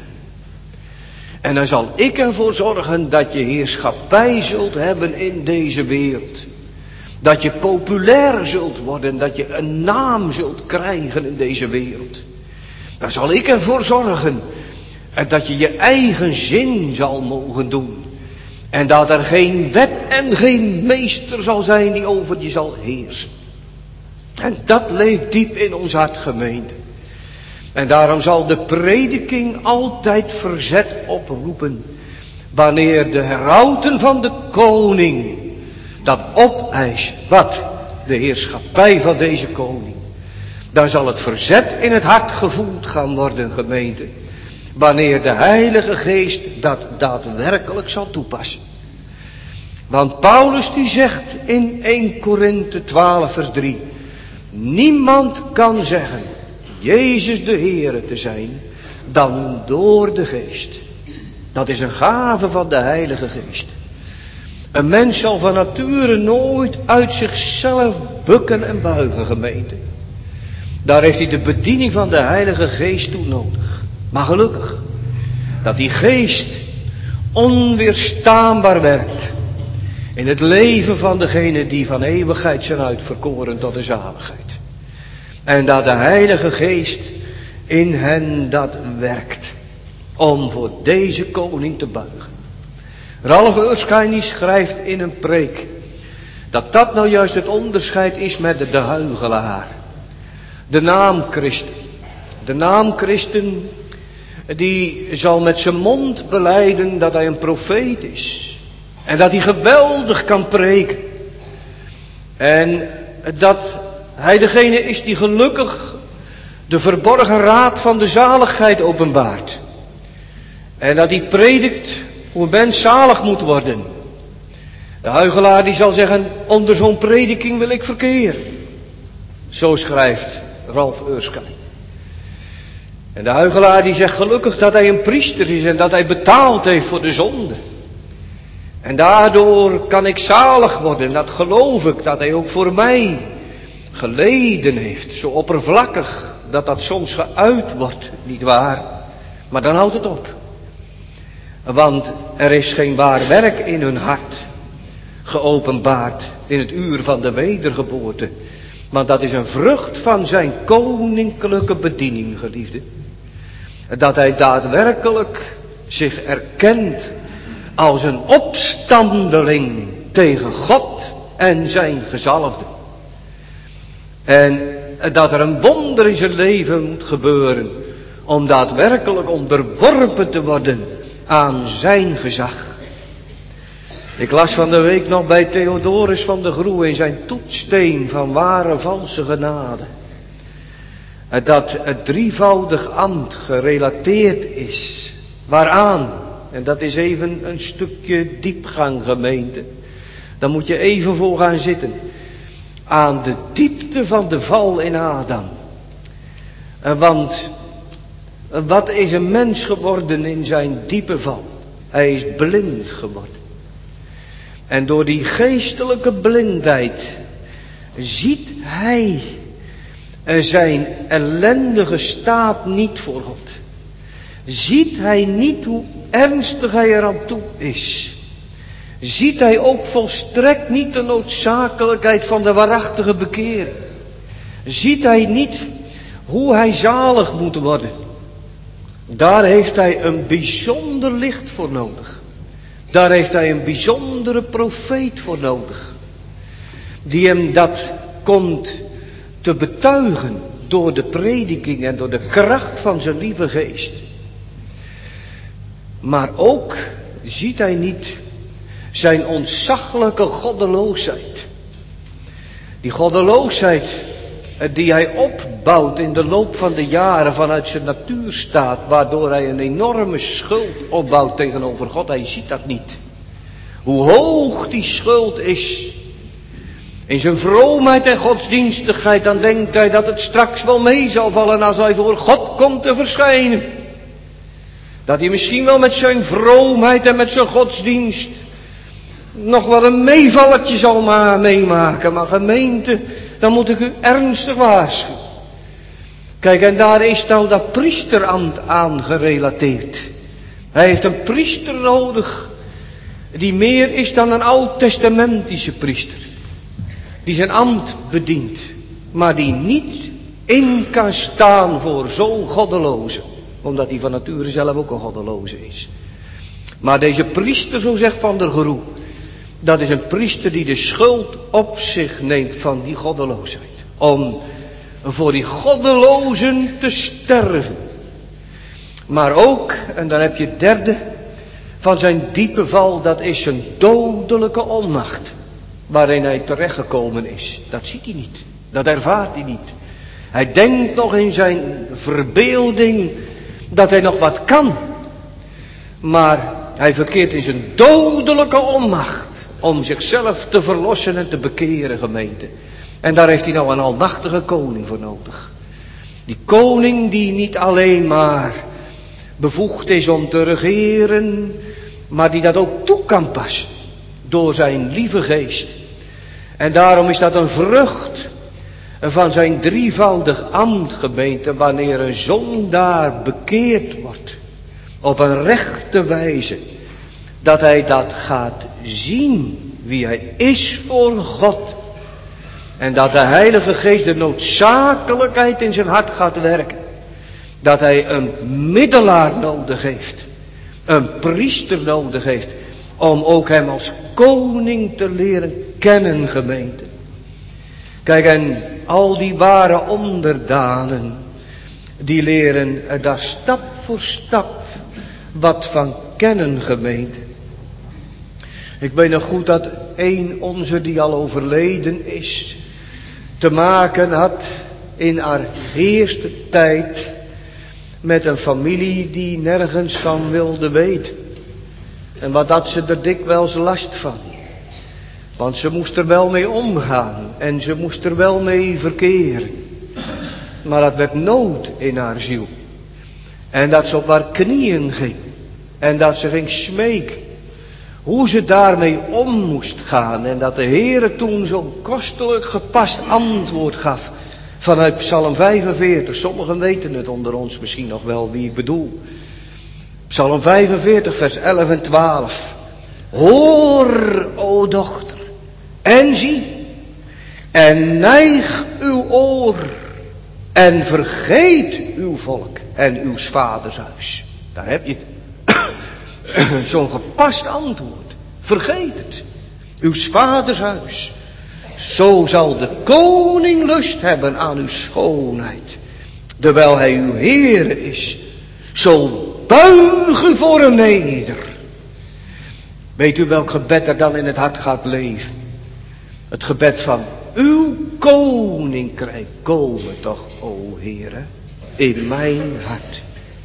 En dan zal ik ervoor zorgen dat je heerschappij zult hebben in deze wereld. Dat je populair zult worden, dat je een naam zult krijgen in deze wereld. Dan zal ik ervoor zorgen dat je je eigen zin zal mogen doen. En dat er geen wet en geen meester zal zijn die over je zal heersen. En dat leeft diep in ons hart, gemeente. En daarom zal de prediking altijd verzet oproepen. Wanneer de herauten van de koning dat opeisen. Wat? De heerschappij van deze koning. Dan zal het verzet in het hart gevoeld gaan worden, gemeente. Wanneer de Heilige Geest dat daadwerkelijk zal toepassen. Want Paulus die zegt in 1 Korinthe 12 vers 3. Niemand kan zeggen Jezus de Heere te zijn dan door de Geest. Dat is een gave van de Heilige Geest. Een mens zal van nature nooit uit zichzelf bukken en buigen, gemeente. Daar heeft hij de bediening van de Heilige Geest toe nodig. Maar gelukkig dat die Geest onweerstaanbaar werkt in het leven van degenen die van eeuwigheid zijn uitverkoren tot de zaligheid. En dat de Heilige Geest in hen dat werkt om voor deze koning te buigen. Ralph Erskine schrijft in een preek dat nou juist het onderscheid is met de huichelaar. De naam Christen. De naam Christen die zal met zijn mond belijden dat hij een profeet is. En dat hij geweldig kan preken. En dat hij degene is die gelukkig de verborgen raad van de zaligheid openbaart. En dat hij predikt hoe een mens zalig moet worden. De huichelaar die zal zeggen, onder zo'n prediking wil ik verkeren. Zo schrijft Ralph Erskine. En de huichelaar die zegt gelukkig dat hij een priester is en dat hij betaald heeft voor de zonde. En daardoor kan ik zalig worden, dat geloof ik, dat hij ook voor mij geleden heeft. Zo oppervlakkig dat soms geuit wordt, niet waar? Maar dan houdt het op. Want er is geen waar werk in hun hart geopenbaard in het uur van de wedergeboorte. Want dat is een vrucht van zijn koninklijke bediening, geliefde. Dat hij daadwerkelijk zich erkent als een opstandeling tegen God en zijn gezalfde. En dat er een wonder in zijn leven moet gebeuren om daadwerkelijk onderworpen te worden aan zijn gezag. Ik las van de week nog bij Theodorus van de Groe in zijn toetssteen van ware valse genade. Dat het drievoudig ambt gerelateerd is. Waaraan? En dat is even een stukje diepgang, gemeente. Daar moet je even voor gaan zitten. Aan de diepte van de val in Adam. Want wat is een mens geworden in zijn diepe val? Hij is blind geworden. En door die geestelijke blindheid ziet hij zijn ellendige staat niet voor God. Ziet hij niet hoe ernstig hij eraan toe is. Ziet hij ook volstrekt niet de noodzakelijkheid van de waarachtige bekering. Ziet hij niet hoe hij zalig moet worden. Daar heeft hij een bijzonder licht voor nodig. Daar heeft hij een bijzondere profeet voor nodig. Die hem dat komt te betuigen door de prediking en door de kracht van zijn lieve geest. Maar ook ziet hij niet zijn ontzaglijke goddeloosheid. Die goddeloosheid die hij opbouwt in de loop van de jaren vanuit zijn natuurstaat, waardoor hij een enorme schuld opbouwt tegenover God. Hij ziet dat niet. Hoe hoog die schuld is. In zijn vroomheid en godsdienstigheid, dan denkt hij dat het straks wel mee zal vallen als hij voor God komt te verschijnen. Dat hij misschien wel met zijn vroomheid en met zijn godsdienst nog wel een meevalletje zal meemaken. Maar gemeente, dan moet ik u ernstig waarschuwen. Kijk, en daar is nou dat priesterambt aan gerelateerd. Hij heeft een priester nodig die meer is dan een oud-testamentische priester. Die zijn ambt bedient, maar die niet in kan staan voor zo'n goddeloze. Omdat hij van nature zelf ook een goddeloze is. Maar deze priester, zo zegt Van der Groe, dat is een priester die de schuld op zich neemt van die goddeloosheid. Om voor die goddelozen te sterven. Maar ook, en dan heb je het derde van zijn diepe val, dat is zijn dodelijke onmacht. Waarin hij terechtgekomen is. Dat ziet hij niet. Dat ervaart hij niet. Hij denkt nog in zijn verbeelding dat hij nog wat kan. Maar hij verkeert in zijn dodelijke onmacht om zichzelf te verlossen en te bekeren, gemeente. En daar heeft hij nou een almachtige koning voor nodig. Die koning die niet alleen maar bevoegd is om te regeren, maar die dat ook toe kan passen door zijn lieve geest. En daarom is dat een vrucht van zijn drievoudig ambt, gemeente, wanneer een zondaar bekeerd wordt op een rechte wijze, dat hij dat gaat zien wie hij is voor God. En dat de Heilige Geest de noodzakelijkheid in zijn hart gaat werken. Dat hij een middelaar nodig heeft. Een priester nodig heeft. Om ook hem als koning te leren kennen, gemeente. Kijk, en al die ware onderdanen, die leren daar stap voor stap wat van kennen, gemeente. Ik weet nog goed dat een onze die al overleden is, te maken had in haar eerste tijd met een familie die nergens van wilde weten. En wat had ze er dikwijls last van. Want ze moest er wel mee omgaan en ze moest er wel mee verkeren. Maar dat werd nood in haar ziel. En dat ze op haar knieën ging. En dat ze ging smeken. Hoe ze daarmee om moest gaan. En dat de Heere toen zo'n kostelijk gepast antwoord gaf. Vanuit Psalm 45. Sommigen weten het onder ons misschien nog wel wie ik bedoel. Psalm 45 vers 11 en 12. Hoor, o dochter. En zie. En neig uw oor. En vergeet uw volk. En uw vaders huis. Daar heb je het. Zo'n gepast antwoord. Vergeet het. Uw vaders huis. Zo zal de koning lust hebben aan uw schoonheid. Terwijl hij uw Heere is. Zo buigen voor hem neder. Weet u welk gebed er dan in het hart gaat leven? Het gebed van uw koninkrijk komen toch, o Heere, in mijn hart.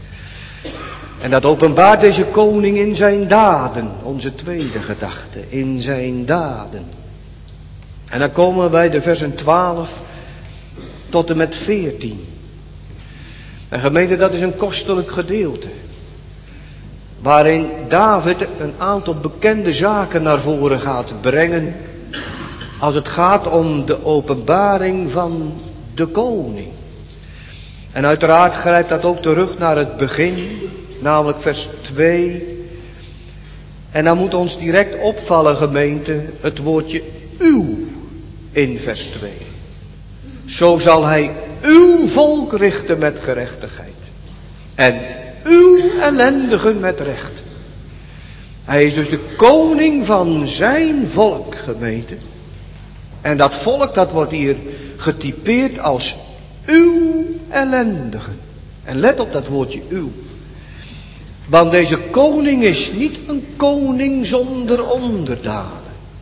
En dat openbaart deze koning in zijn daden, onze tweede gedachte, in zijn daden. En dan komen we bij de versen 12 tot en met 14. En gemeente, dat is een kostelijk gedeelte. Waarin David een aantal bekende zaken naar voren gaat brengen. Als het gaat om de openbaring van de koning. En uiteraard grijpt dat ook terug naar het begin. Namelijk vers 2. En dan moet ons direct opvallen, gemeente, het woordje uw in vers 2. Zo zal hij uw volk richten met gerechtigheid. En uw ellendigen met recht. Hij is dus de koning van zijn volk, gemeente. En dat volk, dat wordt hier getypeerd als uw ellendigen. En let op dat woordje uw. Want deze koning is niet een koning zonder onderdanen.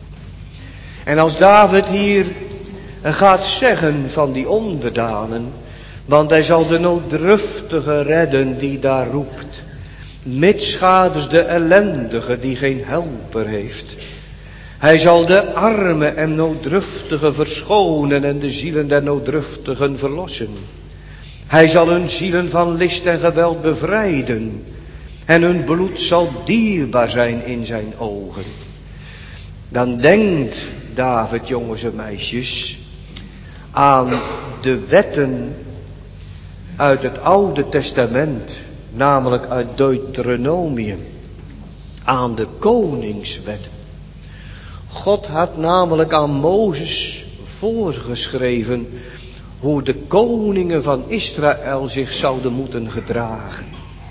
En als David hier gaat zeggen van die onderdanen, want hij zal de nooddruftige redden die daar roept, mitsgaders de ellendige die geen helper heeft. Hij zal de arme en nooddruftige verschonen en de zielen der nooddruftigen verlossen. Hij zal hun zielen van list en geweld bevrijden. En hun bloed zal dierbaar zijn in zijn ogen. Dan denkt David, jongens en meisjes, aan de wetten uit het Oude Testament, namelijk uit Deuteronomium, aan de koningswetten. God had namelijk aan Mozes voorgeschreven hoe de koningen van Israël zich zouden moeten gedragen.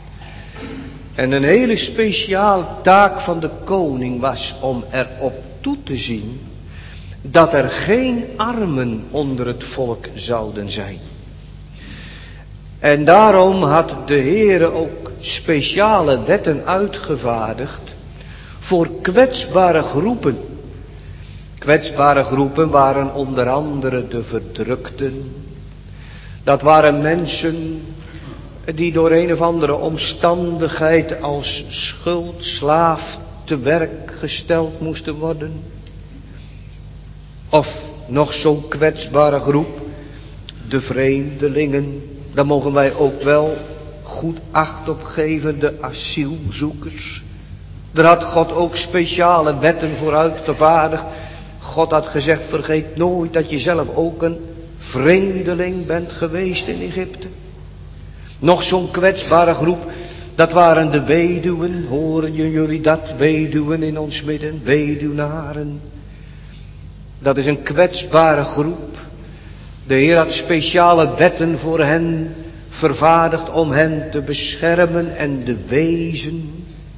En een hele speciale taak van de koning was om erop toe te zien dat er geen armen onder het volk zouden zijn. En daarom had de Heere ook speciale wetten uitgevaardigd voor kwetsbare groepen. Kwetsbare groepen waren onder andere de verdrukten. Dat waren mensen die door een of andere omstandigheid als schuldslaaf te werk gesteld moesten worden. Of nog zo'n kwetsbare groep, de vreemdelingen. Daar mogen wij ook wel goed acht op geven, de asielzoekers. Daar had God ook speciale wetten voor uitgevaardigd. God had gezegd, vergeet nooit dat je zelf ook een vreemdeling bent geweest in Egypte. Nog zo'n kwetsbare groep, dat waren de weduwen. Horen jullie dat? Weduwen in ons midden, weduwnaren. Dat is een kwetsbare groep. De Heer had speciale wetten voor hen vervaardigd om hen te beschermen en de wezen.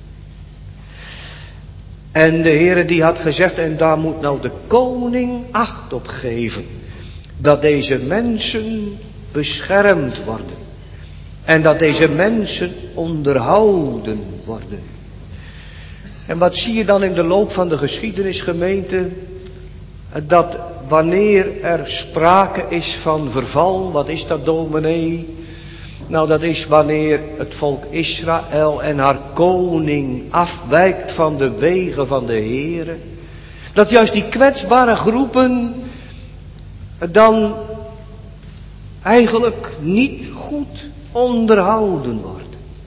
En de Heer die had gezegd, en daar moet nou de koning acht op geven, dat deze mensen beschermd worden. En dat deze mensen onderhouden worden. En wat zie je dan in de loop van de geschiedenis, gemeente? Dat wanneer er sprake is van verval, wat is dat, dominee? Nou, dat is wanneer het volk Israël en haar koning afwijkt van de wegen van de Heere. Dat juist die kwetsbare groepen dan eigenlijk niet goed onderhouden worden.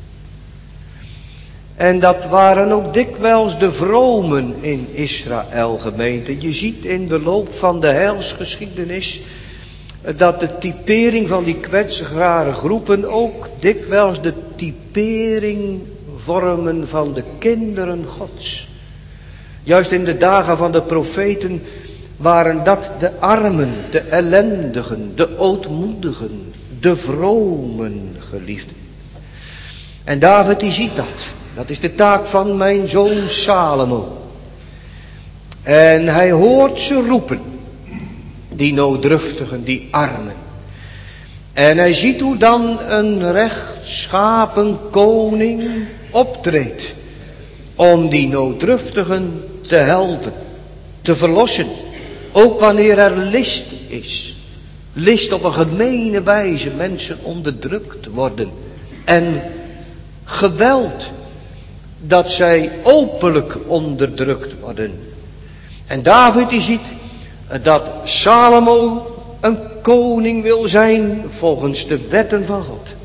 En dat waren ook dikwijls de vromen in Israël, gemeente. Je ziet in de loop van de heilsgeschiedenis dat de typering van die kwetsbare groepen ook dikwijls de typering vormen van de kinderen Gods. Juist in de dagen van de profeten waren dat de armen, de ellendigen, de ootmoedigen, de vromen, geliefden. En David die ziet dat. Dat is de taak van mijn zoon Salomo. En hij hoort ze roepen. Die nooddruftigen, die armen. En hij ziet hoe dan een rechtschapen koning optreedt. om die nooddruftigen te helpen, te verlossen. Ook wanneer er list is. List op een gemene wijze mensen onderdrukt worden. En geweld, dat zij openlijk onderdrukt worden. En David die ziet dat Salomo een koning wil zijn volgens de wetten van God.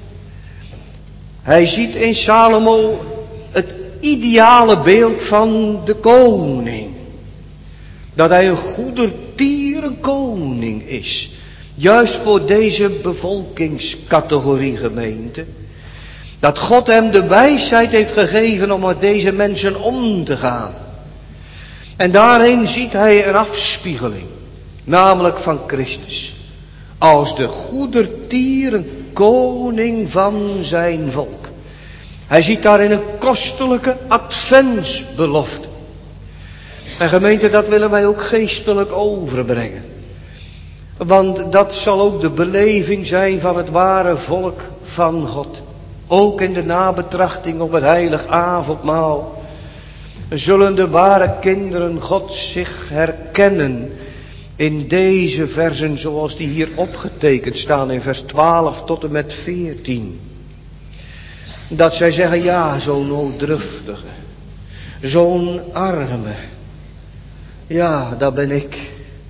Hij ziet in Salomo het ideale beeld van de koning. Dat hij een goedertieren koning is. Juist voor deze bevolkingscategorie gemeente. Dat God hem de wijsheid heeft gegeven om met deze mensen om te gaan. En daarin ziet hij een afspiegeling. Namelijk van Christus. Als de goedertieren koning van zijn volk. Hij ziet daarin een kostelijke adventsbelofte. En gemeente, dat willen wij ook geestelijk overbrengen. Want dat zal ook de beleving zijn van het ware volk van God. Ook in de nabetrachting op het heilig avondmaal. Zullen de ware kinderen God zich herkennen in deze versen zoals die hier opgetekend staan in vers 12 tot en met 14. Dat zij zeggen, ja, zo'n nooddruftige, zo'n arme, ja, dat ben ik.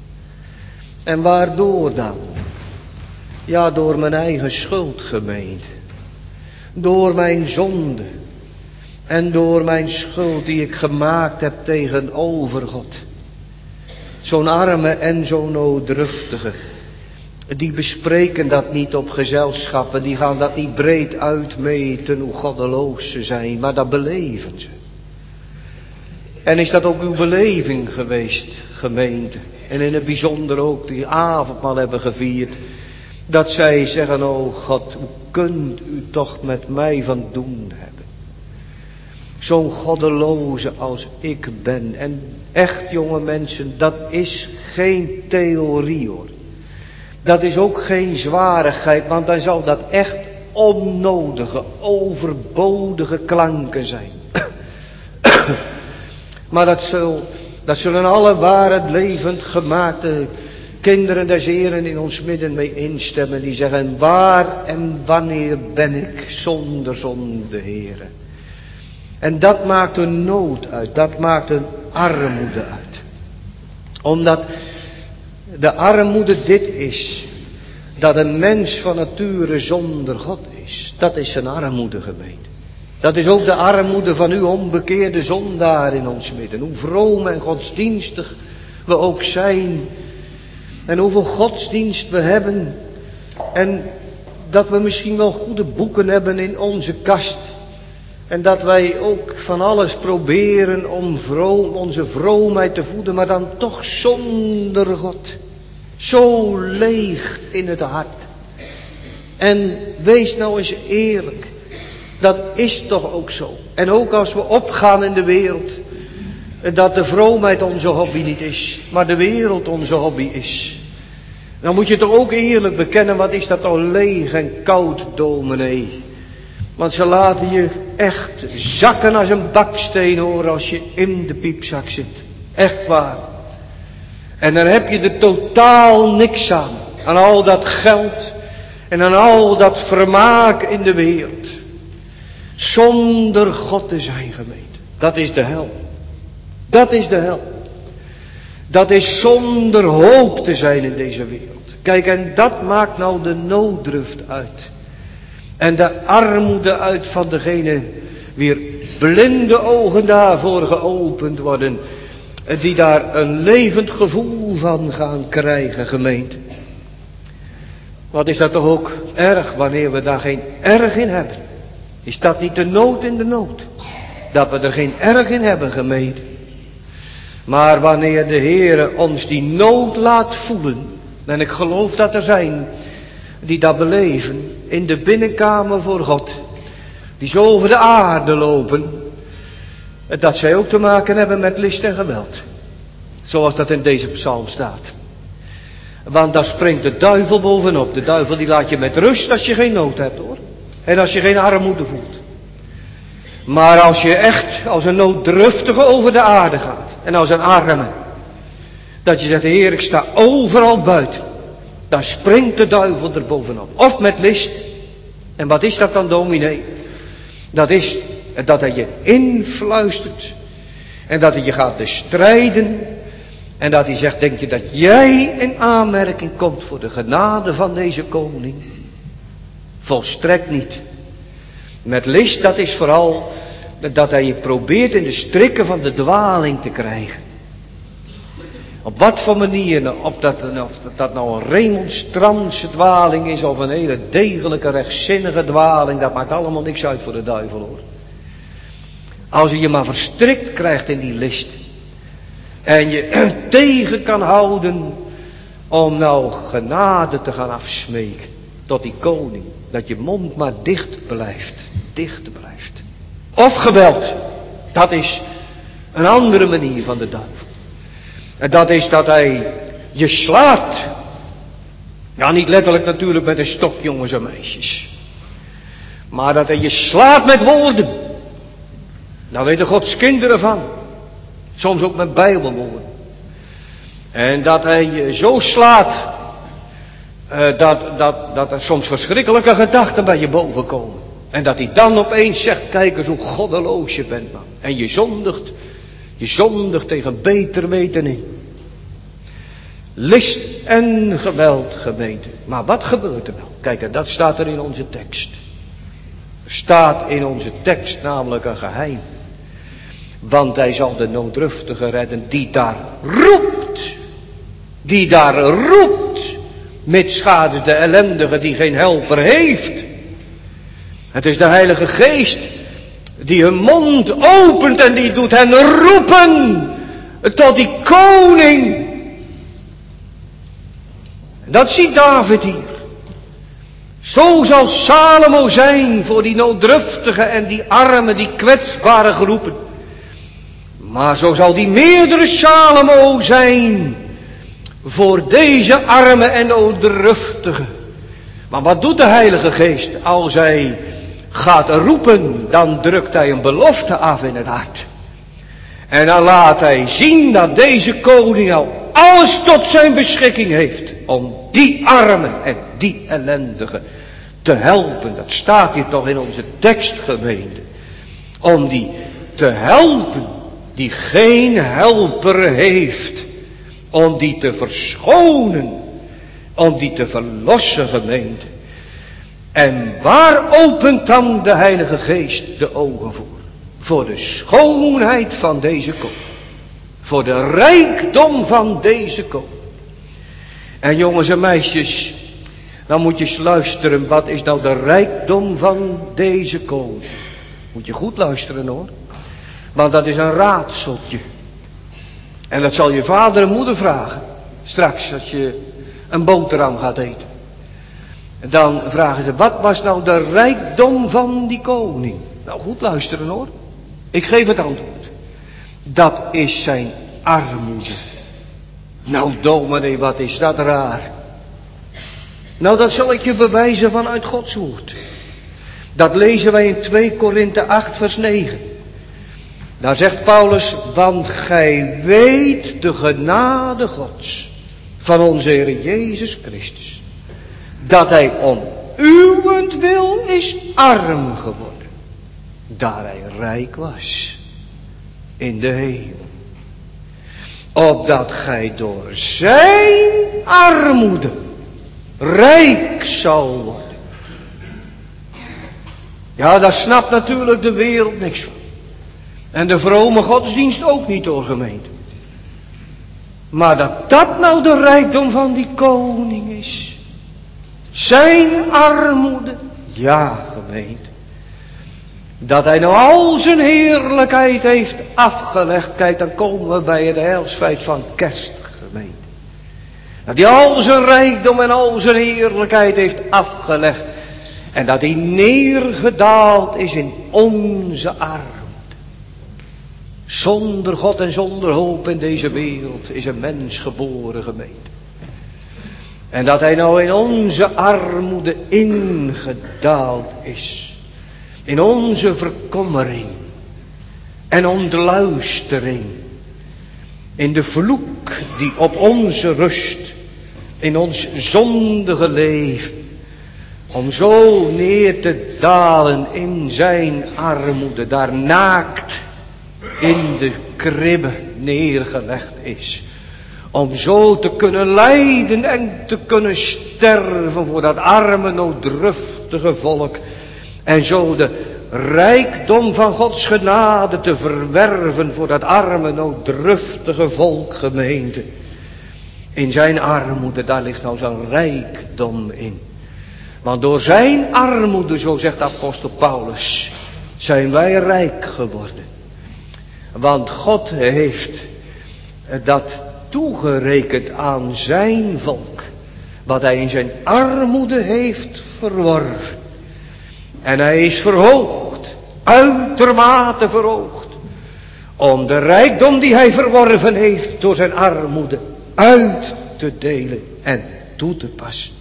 En waardoor dan? Ja, door mijn eigen schuld, gemeente. Door mijn zonde. En door mijn schuld die ik gemaakt heb tegenover God. Zo'n arme en zo'n nooddruftige. Die bespreken dat niet op gezelschappen. Die gaan dat niet breed uitmeten hoe goddeloos ze zijn. Maar dat beleven ze. En is dat ook uw beleving geweest, gemeente? En in het bijzonder ook die avondmaal hebben gevierd. Dat zij zeggen, oh God, hoe kunt u toch met mij van doen hebben? Zo'n goddeloze als ik ben. En echt, jonge mensen, dat is geen theorie hoor. Dat is ook geen zwarigheid, want dan zal dat echt onnodige, overbodige klanken zijn. Maar dat zullen alle ware levend gemaakte kinderen des Heren in ons midden mee instemmen. Die zeggen, waar en wanneer ben ik zonder zonde, Heere. En dat maakt een nood uit, dat maakt een armoede uit. Omdat de armoede dit is, dat een mens van nature zonder God is. Dat is zijn armoede, gemeente. Dat is ook de armoede van uw onbekeerde zondaar in ons midden. Hoe vroom en godsdienstig we ook zijn. En hoeveel godsdienst we hebben. En dat we misschien wel goede boeken hebben in onze kast. En dat wij ook van alles proberen om onze vroomheid te voeden. Maar dan toch zonder God. Zo leeg in het hart. En wees nou eens eerlijk. Dat is toch ook zo. En ook als we opgaan in de wereld. Dat de vroomheid onze hobby niet is. Maar de wereld onze hobby is. Dan moet je toch ook eerlijk bekennen. Wat is dat al leeg en koud, dominee. Want ze laten je echt zakken als een baksteen hoor. Als je in de piepzak zit. Echt waar. En dan heb je er totaal niks aan. Aan al dat geld. En aan al dat vermaak in de wereld. Zonder God te zijn, gemeente. Dat is de hel. Dat is de hel. Dat is zonder hoop te zijn in deze wereld. Kijk, en dat maakt nou de nooddruft uit. En de armoede uit van degene wier blinde ogen daarvoor geopend worden. Die daar een levend gevoel van gaan krijgen, gemeente. Wat is dat toch ook erg wanneer we daar geen erg in hebben. Is dat niet de nood in de nood? Dat we er geen erg in hebben, gemeente. Maar wanneer de Heere ons die nood laat voelen. En ik geloof dat er zijn die dat beleven. In de binnenkamer voor God. Die zo over de aarde lopen. Dat zij ook te maken hebben met list en geweld. Zoals dat in deze psalm staat. Want daar springt de duivel bovenop. De duivel die laat je met rust als je geen nood hebt hoor. En als je geen armoede voelt. Maar als je echt als een nooddruftige over de aarde gaat. En als een arme. Dat je zegt, Heer, ik sta overal buiten. Dan springt de duivel er bovenop. Of met list. En wat is dat dan, dominee? Dat is dat hij je influistert. En dat hij je gaat bestrijden. En dat hij zegt, denk je dat jij in aanmerking komt voor de genade van deze koning? Volstrekt niet. Met list, dat is vooral dat hij je probeert in de strikken van de dwaling te krijgen. Op wat voor manier, of dat nou een remonstrantse dwaling is of een hele degelijke rechtzinnige dwaling, dat maakt allemaal niks uit voor de duivel, hoor. Als hij je maar verstrikt krijgt in die list. En je tegen kan houden om nou genade te gaan afsmeken tot die koning. Dat je mond maar dicht blijft. Dicht blijft. Of geweld. Dat is een andere manier van de duivel. En dat is dat hij je slaat. Ja, niet letterlijk natuurlijk met een stok, jongens en meisjes. Maar dat hij je slaat met woorden. Daar weten Gods kinderen van. Soms ook met bijbelwoorden. En dat hij je zo slaat. Dat er soms verschrikkelijke gedachten bij je boven komen. En dat hij dan opeens zegt, kijk eens hoe goddeloos je bent, man. En je zondigt tegen beter weten in. List en geweld, gemeente. Maar wat gebeurt er wel? Kijk, en dat staat er in onze tekst. Er staat in onze tekst namelijk een geheim. Want hij zal de nooddruftige redden die daar roept. Die daar roept. Mitsgadens de ellendige die geen helper heeft. Het is de Heilige Geest die hun mond opent en die doet hen roepen tot die koning. Dat ziet David hier. Zo zal Salomo zijn voor die nooddruftige en die arme, die kwetsbare geroepen. Maar zo zal die meerdere Salomo zijn voor deze arme en nooddruftige. Maar wat doet de Heilige Geest als hij gaat roepen? Dan drukt hij een belofte af in het hart. En dan laat hij zien dat deze koning al alles tot zijn beschikking heeft om die armen en die ellendigen te helpen. Dat staat hier toch in onze tekstgemeente. Om die te helpen die geen helper heeft. Om die te verschonen. Om die te verlossen, gemeente. En waar opent dan de Heilige Geest de ogen voor? Voor de schoonheid van deze koning. Voor de rijkdom van deze koning. En jongens en meisjes, dan moet je eens luisteren. Wat is nou de rijkdom van deze koning? Moet je goed luisteren, hoor. Want dat is een raadseltje. En dat zal je vader en moeder vragen. Straks als je een boterham gaat eten. En dan vragen ze, wat was nou de rijkdom van die koning? Nou, goed luisteren, hoor. Ik geef het antwoord. Dat is zijn armoede. Nou, dominee, wat is dat raar. Nou, dat zal ik je bewijzen vanuit Gods woord. Dat lezen wij in 2 Korinthe 8 vers 9. Daar zegt Paulus, want gij weet de genade Gods van onze Heer Jezus Christus. Dat hij om uwentwil is arm geworden. Daar hij rijk was in de hemel. Opdat gij door zijn armoede rijk zal worden. Ja, daar snapt natuurlijk de wereld niks van. En de vrome godsdienst ook niet, hoor, gemeente. Maar dat dat nou de rijkdom van die koning is. Zijn armoede. Ja, gemeente. Dat hij nou al zijn heerlijkheid heeft afgelegd. Kijk, dan komen we bij het heilsfeit van kerst, gemeente. Dat hij al zijn rijkdom en al zijn heerlijkheid heeft afgelegd. En dat hij neergedaald is in onze armoede. Zonder God en zonder hoop in deze wereld is een mens geboren, gemeente. En dat hij nou in onze armoede ingedaald is. In onze verkommering en ontluistering. In de vloek die op onze rust. In ons zondige leven. Om zo neer te dalen in zijn armoede. Daar naakt in de kribbe neergelegd is. Om zo te kunnen lijden en te kunnen sterven voor dat arme, nooddruftige volk. En zo de rijkdom van Gods genade te verwerven voor dat arme, nooddruftige volk, gemeente. In zijn armoede, daar ligt nou zo'n rijkdom in. Want door zijn armoede, zo zegt apostel Paulus, zijn wij rijk geworden. Want God heeft dat toegerekend aan zijn volk. Wat hij in zijn armoede heeft verworven. En hij is verhoogd, uitermate verhoogd. Om de rijkdom die hij verworven heeft door zijn armoede uit te delen en toe te passen.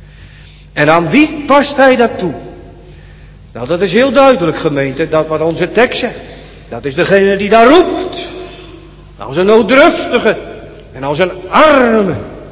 En aan wie past hij dat toe? Nou, dat is heel duidelijk, gemeente, dat wat onze tekst zegt. Dat is degene die daar roept. Als een nooddruftige en als een arme.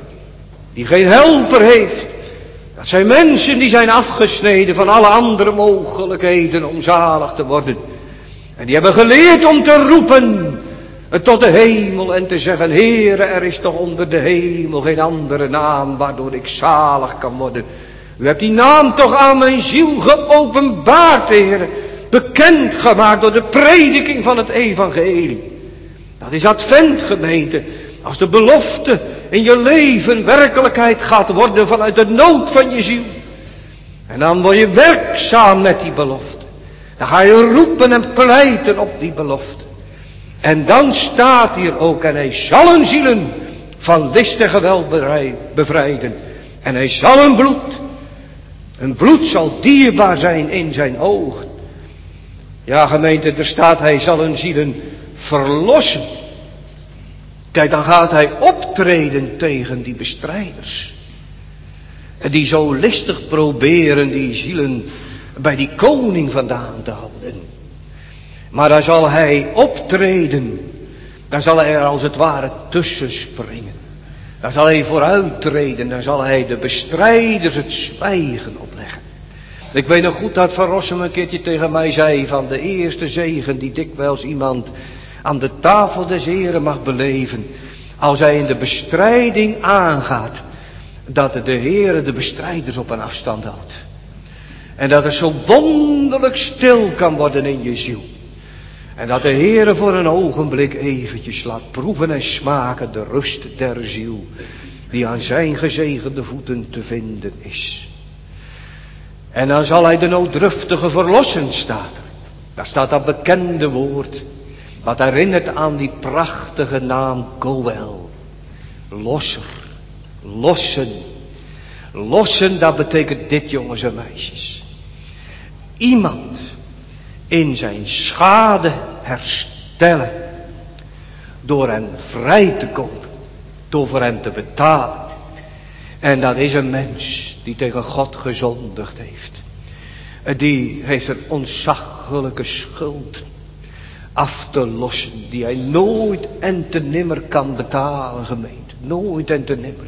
Die geen helper heeft. Dat zijn mensen die zijn afgesneden van alle andere mogelijkheden om zalig te worden. En die hebben geleerd om te roepen tot de hemel en te zeggen: Heere, er is toch onder de hemel geen andere naam waardoor ik zalig kan worden. U hebt die naam toch aan mijn ziel geopenbaard, Heere. Bekend gemaakt door de prediking van het evangelie. Dat is advent, gemeente. Als de belofte in je leven werkelijkheid gaat worden vanuit de nood van je ziel. En dan word je werkzaam met die belofte. Dan ga je roepen en pleiten op die belofte. En dan staat hier ook: en hij zal hun zielen van list en geweld bevrijden. En hij zal hun bloed zal dierbaar zijn in zijn ogen. Ja, gemeente, er staat: hij zal hun zielen verlossen. Kijk, dan gaat hij optreden tegen die bestrijders. En die zo listig proberen die zielen bij die koning vandaan te houden. Maar dan zal hij optreden. Dan zal hij er als het ware tussen springen. Dan zal hij vooruit treden. Dan zal hij de bestrijders het zwijgen opleggen. Ik weet nog goed dat Van Rossum een keertje tegen mij zei: van de eerste zegen die dikwijls iemand aan de tafel des Heren mag beleven, als hij in de bestrijding aangaat, dat de Heere de bestrijders op een afstand houdt. En dat het zo wonderlijk stil kan worden in je ziel. En dat de Heere voor een ogenblik eventjes laat proeven en smaken de rust der ziel, die aan zijn gezegende voeten te vinden is. En dan zal hij de nooddruftige verlossen, staat er. Daar staat dat bekende woord, wat herinnert aan die prachtige naam Goel. Losser, lossen. Lossen, dat betekent dit, jongens en meisjes. Iemand in zijn schade herstellen. Door hem vrij te kopen. Door voor hem te betalen. En dat is een mens die tegen God gezondigd heeft. Die heeft een ontzaglijke schuld af te lossen. Die hij nooit en te nimmer kan betalen, gemeente. Nooit en te nimmer.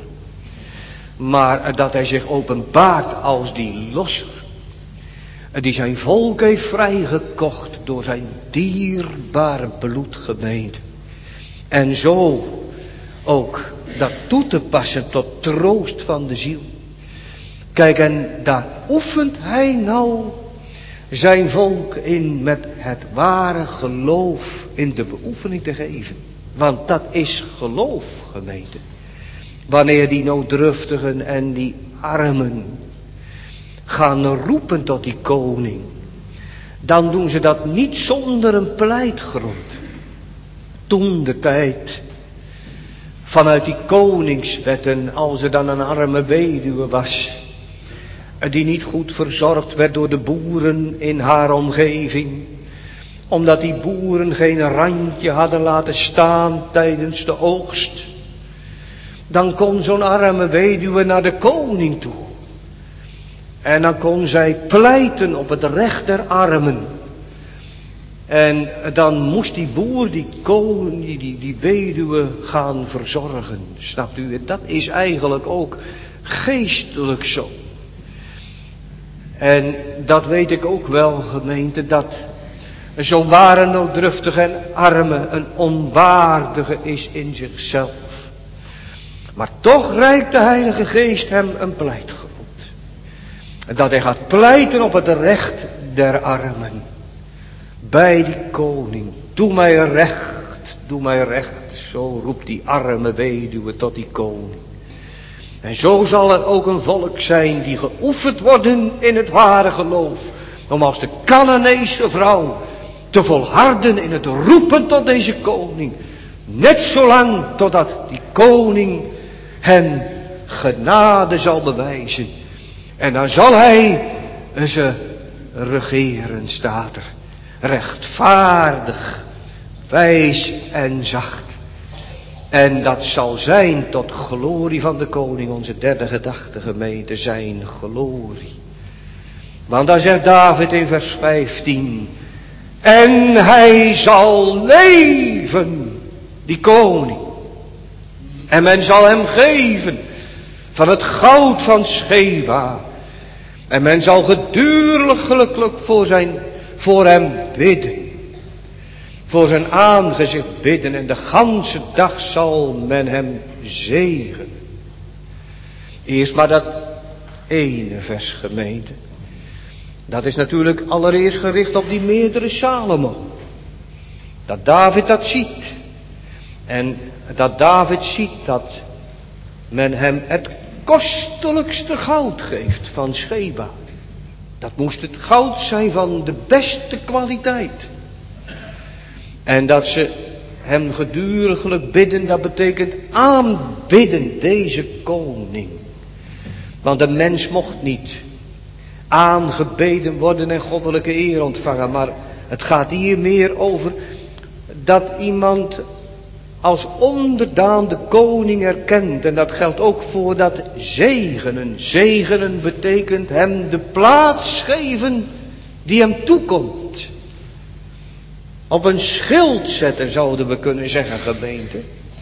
Maar dat hij zich openbaart als die losser. Die zijn volk heeft vrijgekocht door zijn dierbare bloed, gemeente. En zo ook dat toe te passen tot troost van de ziel. Kijk, en daar oefent hij nou zijn volk in met het ware geloof in de beoefening te geven. Want dat is geloof, gemeente. Wanneer die nooddruftigen en die armen gaan roepen tot die koning, dan doen ze dat niet zonder een pleitgrond. Toen de tijd, vanuit die koningswetten, als er dan een arme weduwe was, die niet goed verzorgd werd door de boeren in haar omgeving, omdat die boeren geen randje hadden laten staan tijdens de oogst, dan kon zo'n arme weduwe naar de koning toe. En dan kon zij pleiten op het recht der armen. En dan moest die boer, die weduwe gaan verzorgen. Snapt u? Dat is eigenlijk ook geestelijk zo. En dat weet ik ook wel, gemeente, dat zo'n ware nooddruftige en arme een onwaardige is in zichzelf. Maar toch reikt de Heilige Geest hem een pleitgroet. Dat hij gaat pleiten op het recht der armen. Bij die koning. Doe mij recht, doe mij recht. Zo roept die arme weduwe tot die koning. En zo zal er ook een volk zijn die geoefend worden in het ware geloof. Om als de Cananeese vrouw te volharden in het roepen tot deze koning. Net zolang totdat die koning hen genade zal bewijzen. En dan zal hij ze regeren, staat er. Rechtvaardig, wijs en zacht. En dat zal zijn tot glorie van de koning, onze derde gedachte, gemeente, zijn glorie. Want dan zegt David in vers 15. En hij zal leven, die koning. En men zal hem geven van het goud van Sheba. En men zal geduriglijk voor hem bidden. Voor zijn aangezicht bidden. En de ganse dag zal men hem zegenen. Eerst maar dat ene vers, gemeente. Dat is natuurlijk allereerst gericht op die meerdere Salomo. Dat David dat ziet. En dat David ziet dat men hem het kostelijkste goud geeft van Sheba. Dat moest het goud zijn van de beste kwaliteit. En dat ze hem geduriglijk bidden, dat betekent aanbidden deze koning. Want de mens mocht niet aangebeden worden en goddelijke eer ontvangen. Maar het gaat hier meer over dat iemand als onderdaan de koning erkent. En dat geldt ook voor dat zegenen. Zegenen betekent hem de plaats geven die hem toekomt. Op een schild zetten, zouden we kunnen zeggen, gemeente.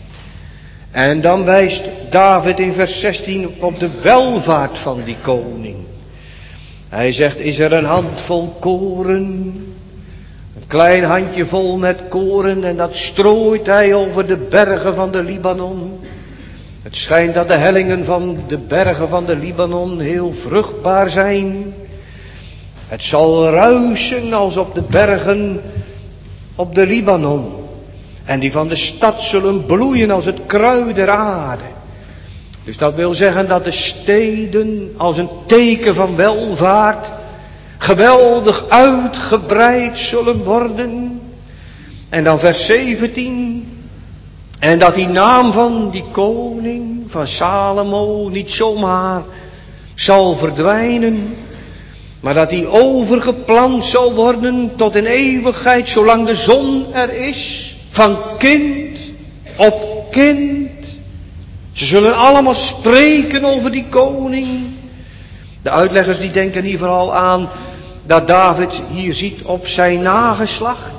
En dan wijst David in vers 16 op de welvaart van die koning. Hij zegt, is er een handvol koren, een klein handjevol met koren, en dat strooit hij over de bergen van de Libanon. Het schijnt dat de hellingen van de bergen van de Libanon heel vruchtbaar zijn. Het zal ruisen als op de bergen op de Libanon. En die van de stad zullen bloeien als het krui der aarde. Dus dat wil zeggen dat de steden als een teken van welvaart geweldig uitgebreid zullen worden. En dan vers 17. En dat die naam van die koning, van Salomo, niet zomaar zal verdwijnen. Maar dat die overgeplant zal worden tot in eeuwigheid, zolang de zon er is. Van kind op kind. Ze zullen allemaal spreken over die koning. De uitleggers die denken hier vooral aan dat David hier ziet op zijn nageslacht.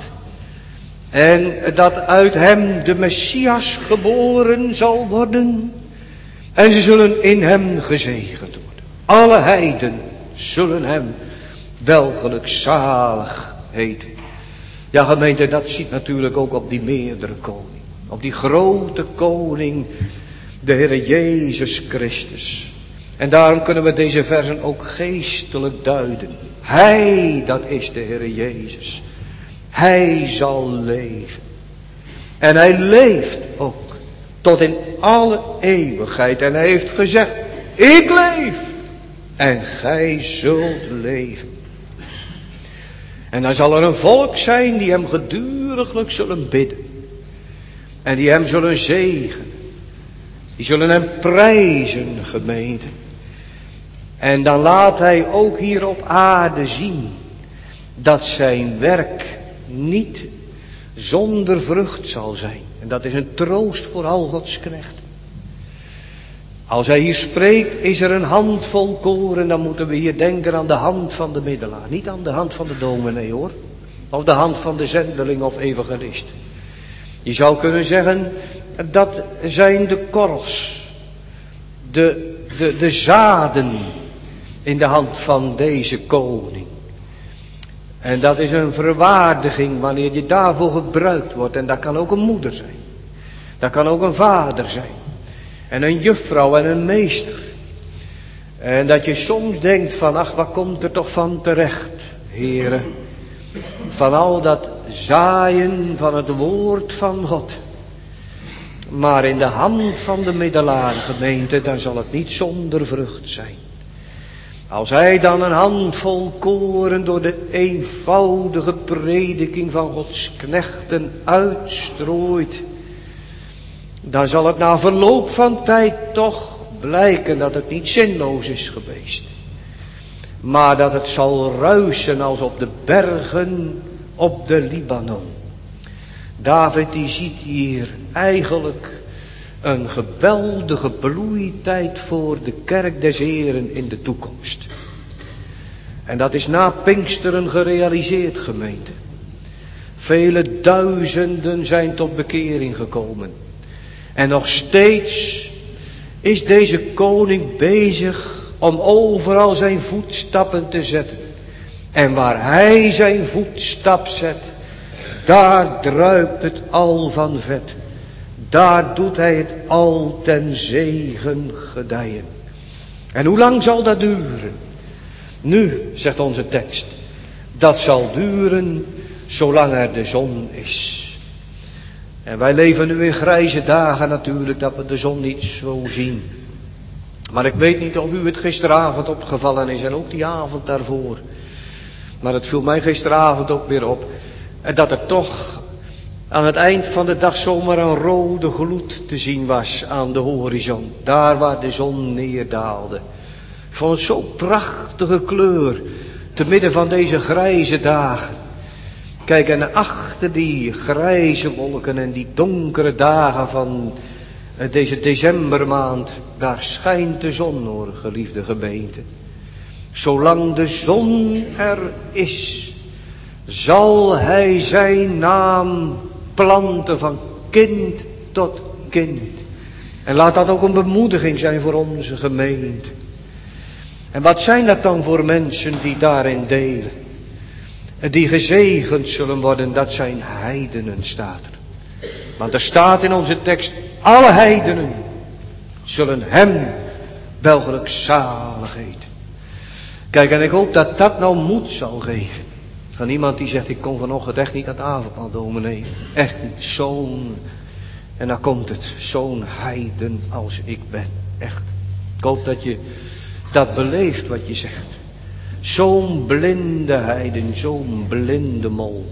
En dat uit hem de Messias geboren zal worden. En ze zullen in hem gezegend worden. Alle heiden zullen hem welgelukzalig heten. Ja, gemeente, dat ziet natuurlijk ook op die meerdere koning. Op die grote koning, de Heer Jezus Christus. En daarom kunnen we deze versen ook geestelijk duiden. Hij, dat is de Heer Jezus. Hij zal leven. En hij leeft ook tot in alle eeuwigheid. En hij heeft gezegd, ik leef en gij zult leven. En dan zal er een volk zijn die hem geduriglijk zullen bidden. En die hem zullen zegenen. Die zullen hem prijzen, gemeente. En dan laat hij ook hier op aarde zien dat zijn werk niet zonder vrucht zal zijn. En dat is een troost voor al Gods knechten. Als hij hier spreekt, is er een handvol koren, dan moeten we hier denken aan de hand van de middelaar. Niet aan de hand van de dominee hoor. Of de hand van de zendeling of evangelist. Je zou kunnen zeggen, dat zijn de korrels. De zaden in de hand van deze koning. En dat is een verwaardiging wanneer je daarvoor gebruikt wordt. En dat kan ook een moeder zijn. Dat kan ook een vader zijn. En een juffrouw en een meester. En dat je soms denkt van, ach, wat komt er toch van terecht, heren. Van al dat zaaien van het woord van God. Maar in de hand van de middelaar, gemeente, dan zal het niet zonder vrucht zijn. Als hij dan een handvol koren door de eenvoudige prediking van Gods knechten uitstrooit, dan zal het na verloop van tijd toch blijken dat het niet zinloos is geweest. Maar dat het zal ruisen als op de bergen op de Libanon. David die ziet hier eigenlijk een geweldige bloeitijd voor de kerk des Heren in de toekomst. En dat is na Pinksteren gerealiseerd, gemeente. Vele duizenden zijn tot bekering gekomen. En nog steeds is deze koning bezig om overal zijn voetstappen te zetten. En waar hij zijn voetstap zet, daar druipt het al van vet. Daar doet hij het al ten zegen gedijen. En hoe lang zal dat duren? Nu, zegt onze tekst, dat zal duren zolang er de zon is. En wij leven nu in grijze dagen natuurlijk, dat we de zon niet zo zien. Maar ik weet niet of u het gisteravond opgevallen is en ook die avond daarvoor. Maar het viel mij gisteravond ook weer op. Dat er toch aan het eind van de dag zomaar een rode gloed te zien was aan de horizon. Daar waar de zon neerdaalde. Ik vond het zo'n prachtige kleur te midden van deze grijze dagen. Kijk, en achter die grijze wolken en die donkere dagen van deze decembermaand, daar schijnt de zon hoor, geliefde gemeente. Zolang de zon er is, zal hij zijn naam planten van kind tot kind. En laat dat ook een bemoediging zijn voor onze gemeente. En wat zijn dat dan voor mensen die daarin delen? En die gezegend zullen worden, dat zijn heidenen, staat er. Want er staat in onze tekst, alle heidenen zullen hem wel gelukzalig heten. Kijk, en ik hoop dat dat nou moed zal geven. Van iemand die zegt, ik kom vanochtend echt niet aan het avondmaal, dominee. Echt niet, en dan komt het, zo'n heiden als ik ben. Echt. Ik hoop dat je dat beleeft wat je zegt. Zo'n blinde heiden, zo'n blinde mol.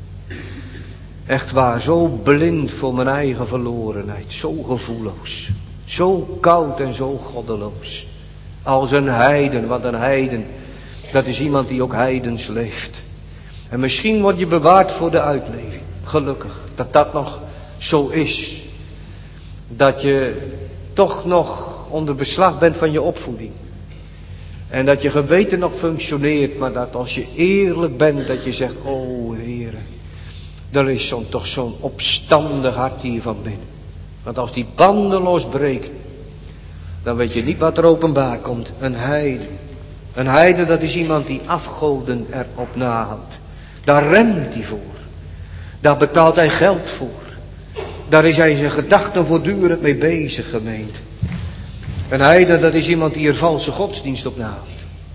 Echt waar, zo blind voor mijn eigen verlorenheid. Zo gevoelloos. Zo koud en zo goddeloos. Als een heiden, want een heiden, dat is iemand die ook heidens leeft. En misschien word je bewaard voor de uitleving. Gelukkig, dat dat nog zo is. Dat je toch nog onder beslag bent van je opvoeding. En dat je geweten nog functioneert, maar dat als je eerlijk bent, dat je zegt, oh Heere, er is toch zo'n opstandig hart hier van binnen. Want als die banden losbreken, dan weet je niet wat er openbaar komt. Een heiden. Een heiden, dat is iemand die afgoden erop nahoudt. Daar remt hij voor. Daar betaalt hij geld voor. Daar is hij zijn gedachten voortdurend mee bezig, gemeente. Een heiden, dat is iemand die er valse godsdienst op nahoudt.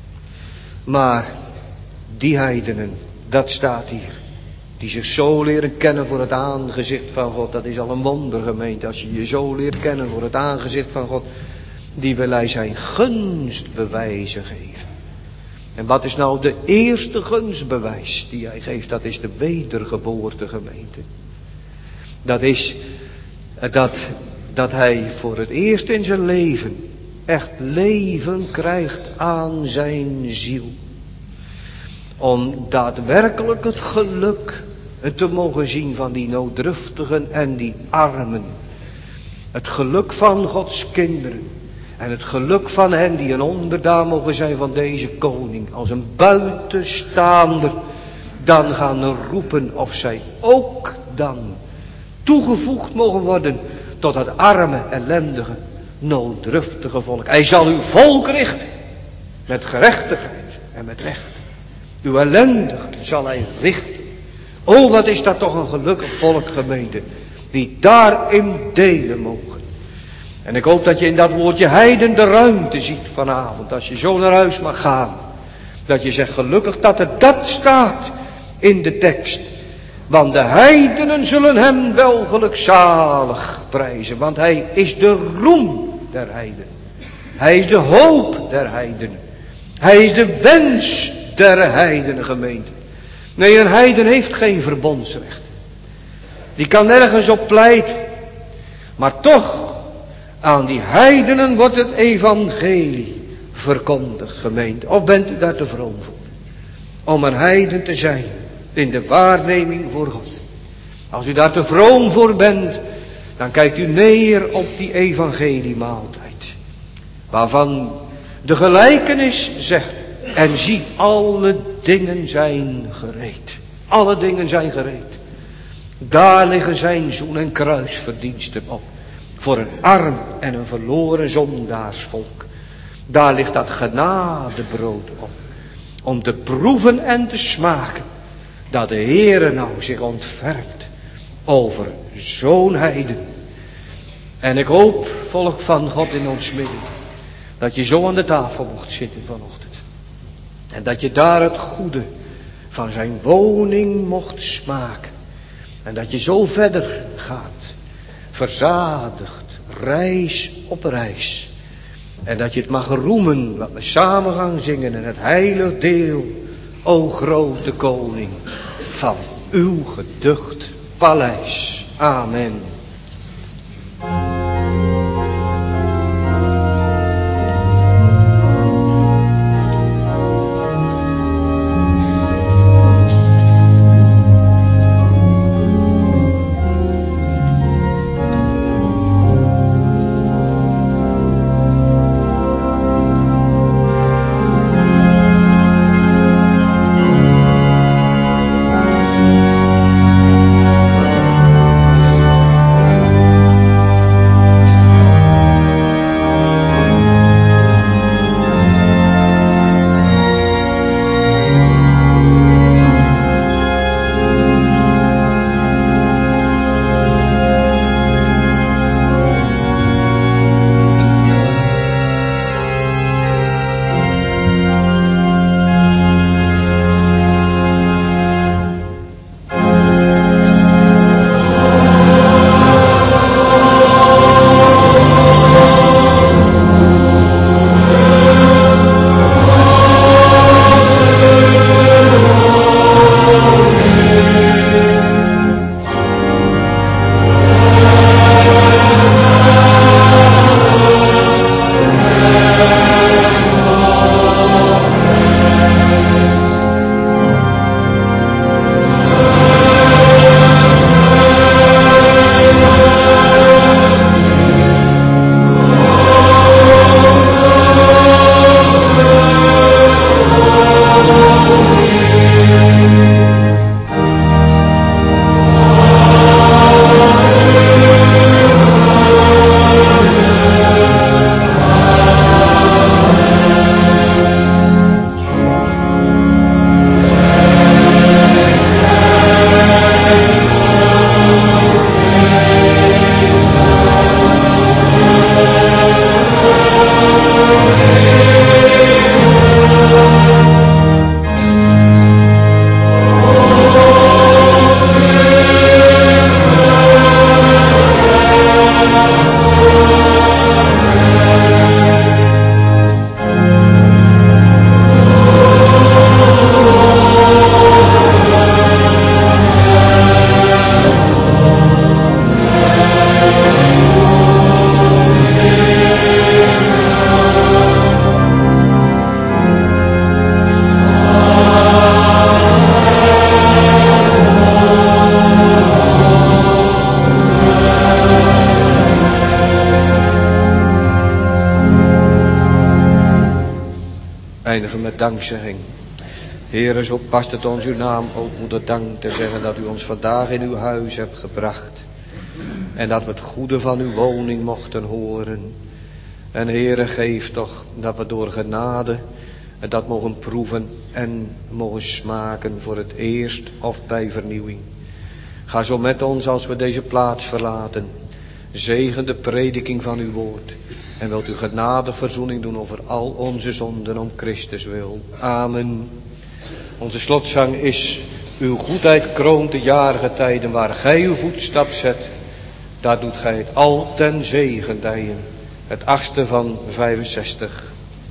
Maar die heidenen, dat staat hier. Die zich zo leren kennen voor het aangezicht van God. Dat is al een wonder, gemeente. Als je je zo leert kennen voor het aangezicht van God. Die wil hij zijn gunstbewijzen geven. En wat is nou de eerste gunstbewijs die hij geeft? Dat is de wedergeboorte, gemeente. Dat is dat hij voor het eerst in zijn leven echt leven krijgt aan zijn ziel. Om daadwerkelijk het geluk te mogen zien van die nooddruftigen en die armen. Het geluk van Gods kinderen. En het geluk van hen die een onderdaan mogen zijn van deze koning, als een buitenstaander, dan gaan roepen of zij ook dan toegevoegd mogen worden tot het arme, ellendige, nooddruftige volk. Hij zal uw volk richten met gerechtigheid en met recht. Uw ellendigen zal hij richten. O, wat is dat toch een gelukkig volk, gemeente, die daarin delen mogen. En ik hoop dat je in dat woordje heiden de ruimte ziet vanavond, als je zo naar huis mag gaan. Dat je zegt, gelukkig dat er dat staat in de tekst. Want de heidenen zullen hem wel gelukzalig prijzen. Want hij is de roem der heidenen. Hij is de hoop der heidenen. Hij is de wens der heidenen, gemeente. Nee, een heiden heeft geen verbondsrecht. Die kan nergens op pleiten. Maar toch, aan die heidenen wordt het evangelie verkondigd, gemeente. Of bent u daar te vroom voor? Om een heiden te zijn in de waarneming voor God. Als u daar te vroom voor bent, dan kijkt u neer op die evangeliemaaltijd. Waarvan de gelijkenis zegt, en zie, alle dingen zijn gereed. Alle dingen zijn gereed. Daar liggen zijn zoen- en kruisverdiensten op. Voor een arm en een verloren zondaarsvolk. Daar ligt dat genadebrood op. Om te proeven en te smaken. Dat de Heere nou zich ontfermt over zo'n heiden. En ik hoop, volk van God in ons midden, dat je zo aan de tafel mocht zitten vanochtend. En dat je daar het goede van zijn woning mocht smaken. En dat je zo verder gaat, verzadigd, reis op reis. En dat je het mag roemen, wat we samen gaan zingen en het heilig deel, o grote koning, van uw geducht paleis. Amen. eindigen met dankzegging. Heere, zo past het ons uw naam ook moeder dank te zeggen dat u ons vandaag in uw huis hebt gebracht. En dat we het goede van uw woning mochten horen. En Heere, geef toch dat we door genade dat mogen proeven en mogen smaken voor het eerst of bij vernieuwing. Ga zo met ons als we deze plaats verlaten. Zegen de prediking van uw woord. En wilt u genadig verzoening doen over al onze zonden om Christus wil. Amen. Onze slotzang is: uw goedheid kroont de jarige tijden. Waar gij uw voetstap zet, daar doet gij het al ten zegen dijen. Het 8e van 65.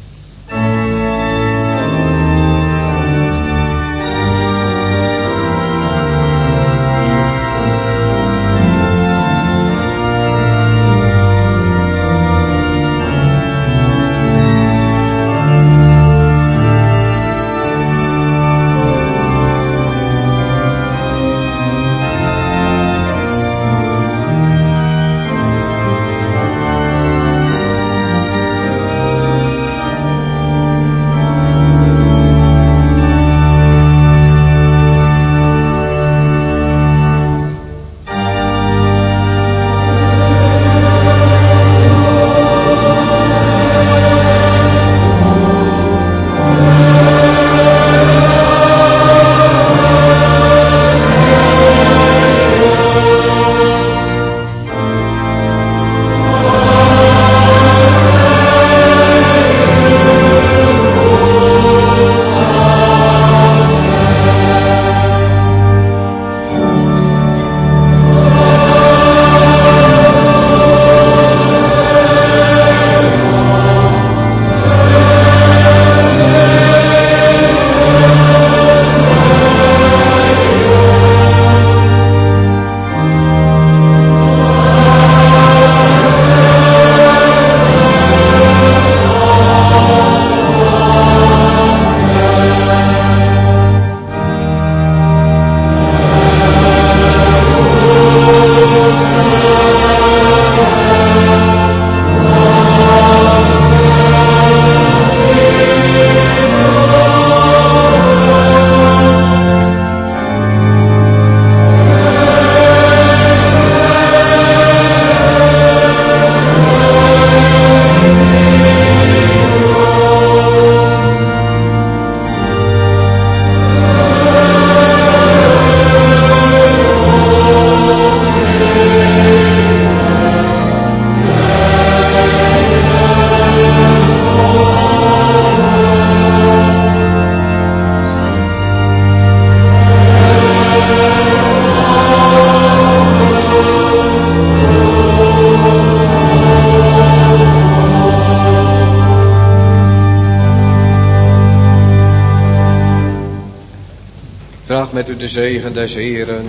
Draag met u de zegen des Heeren.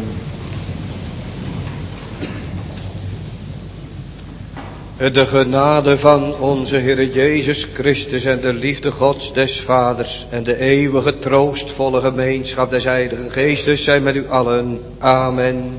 De genade van onze Heer Jezus Christus en de liefde Gods des Vaders en de eeuwige troostvolle gemeenschap des Heiligen Geestes zijn met u allen. Amen.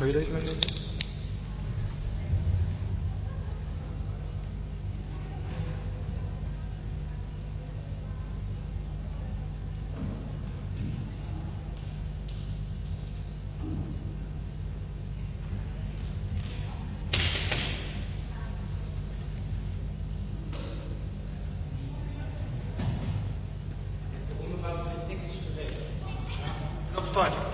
je deze meenemen? Start.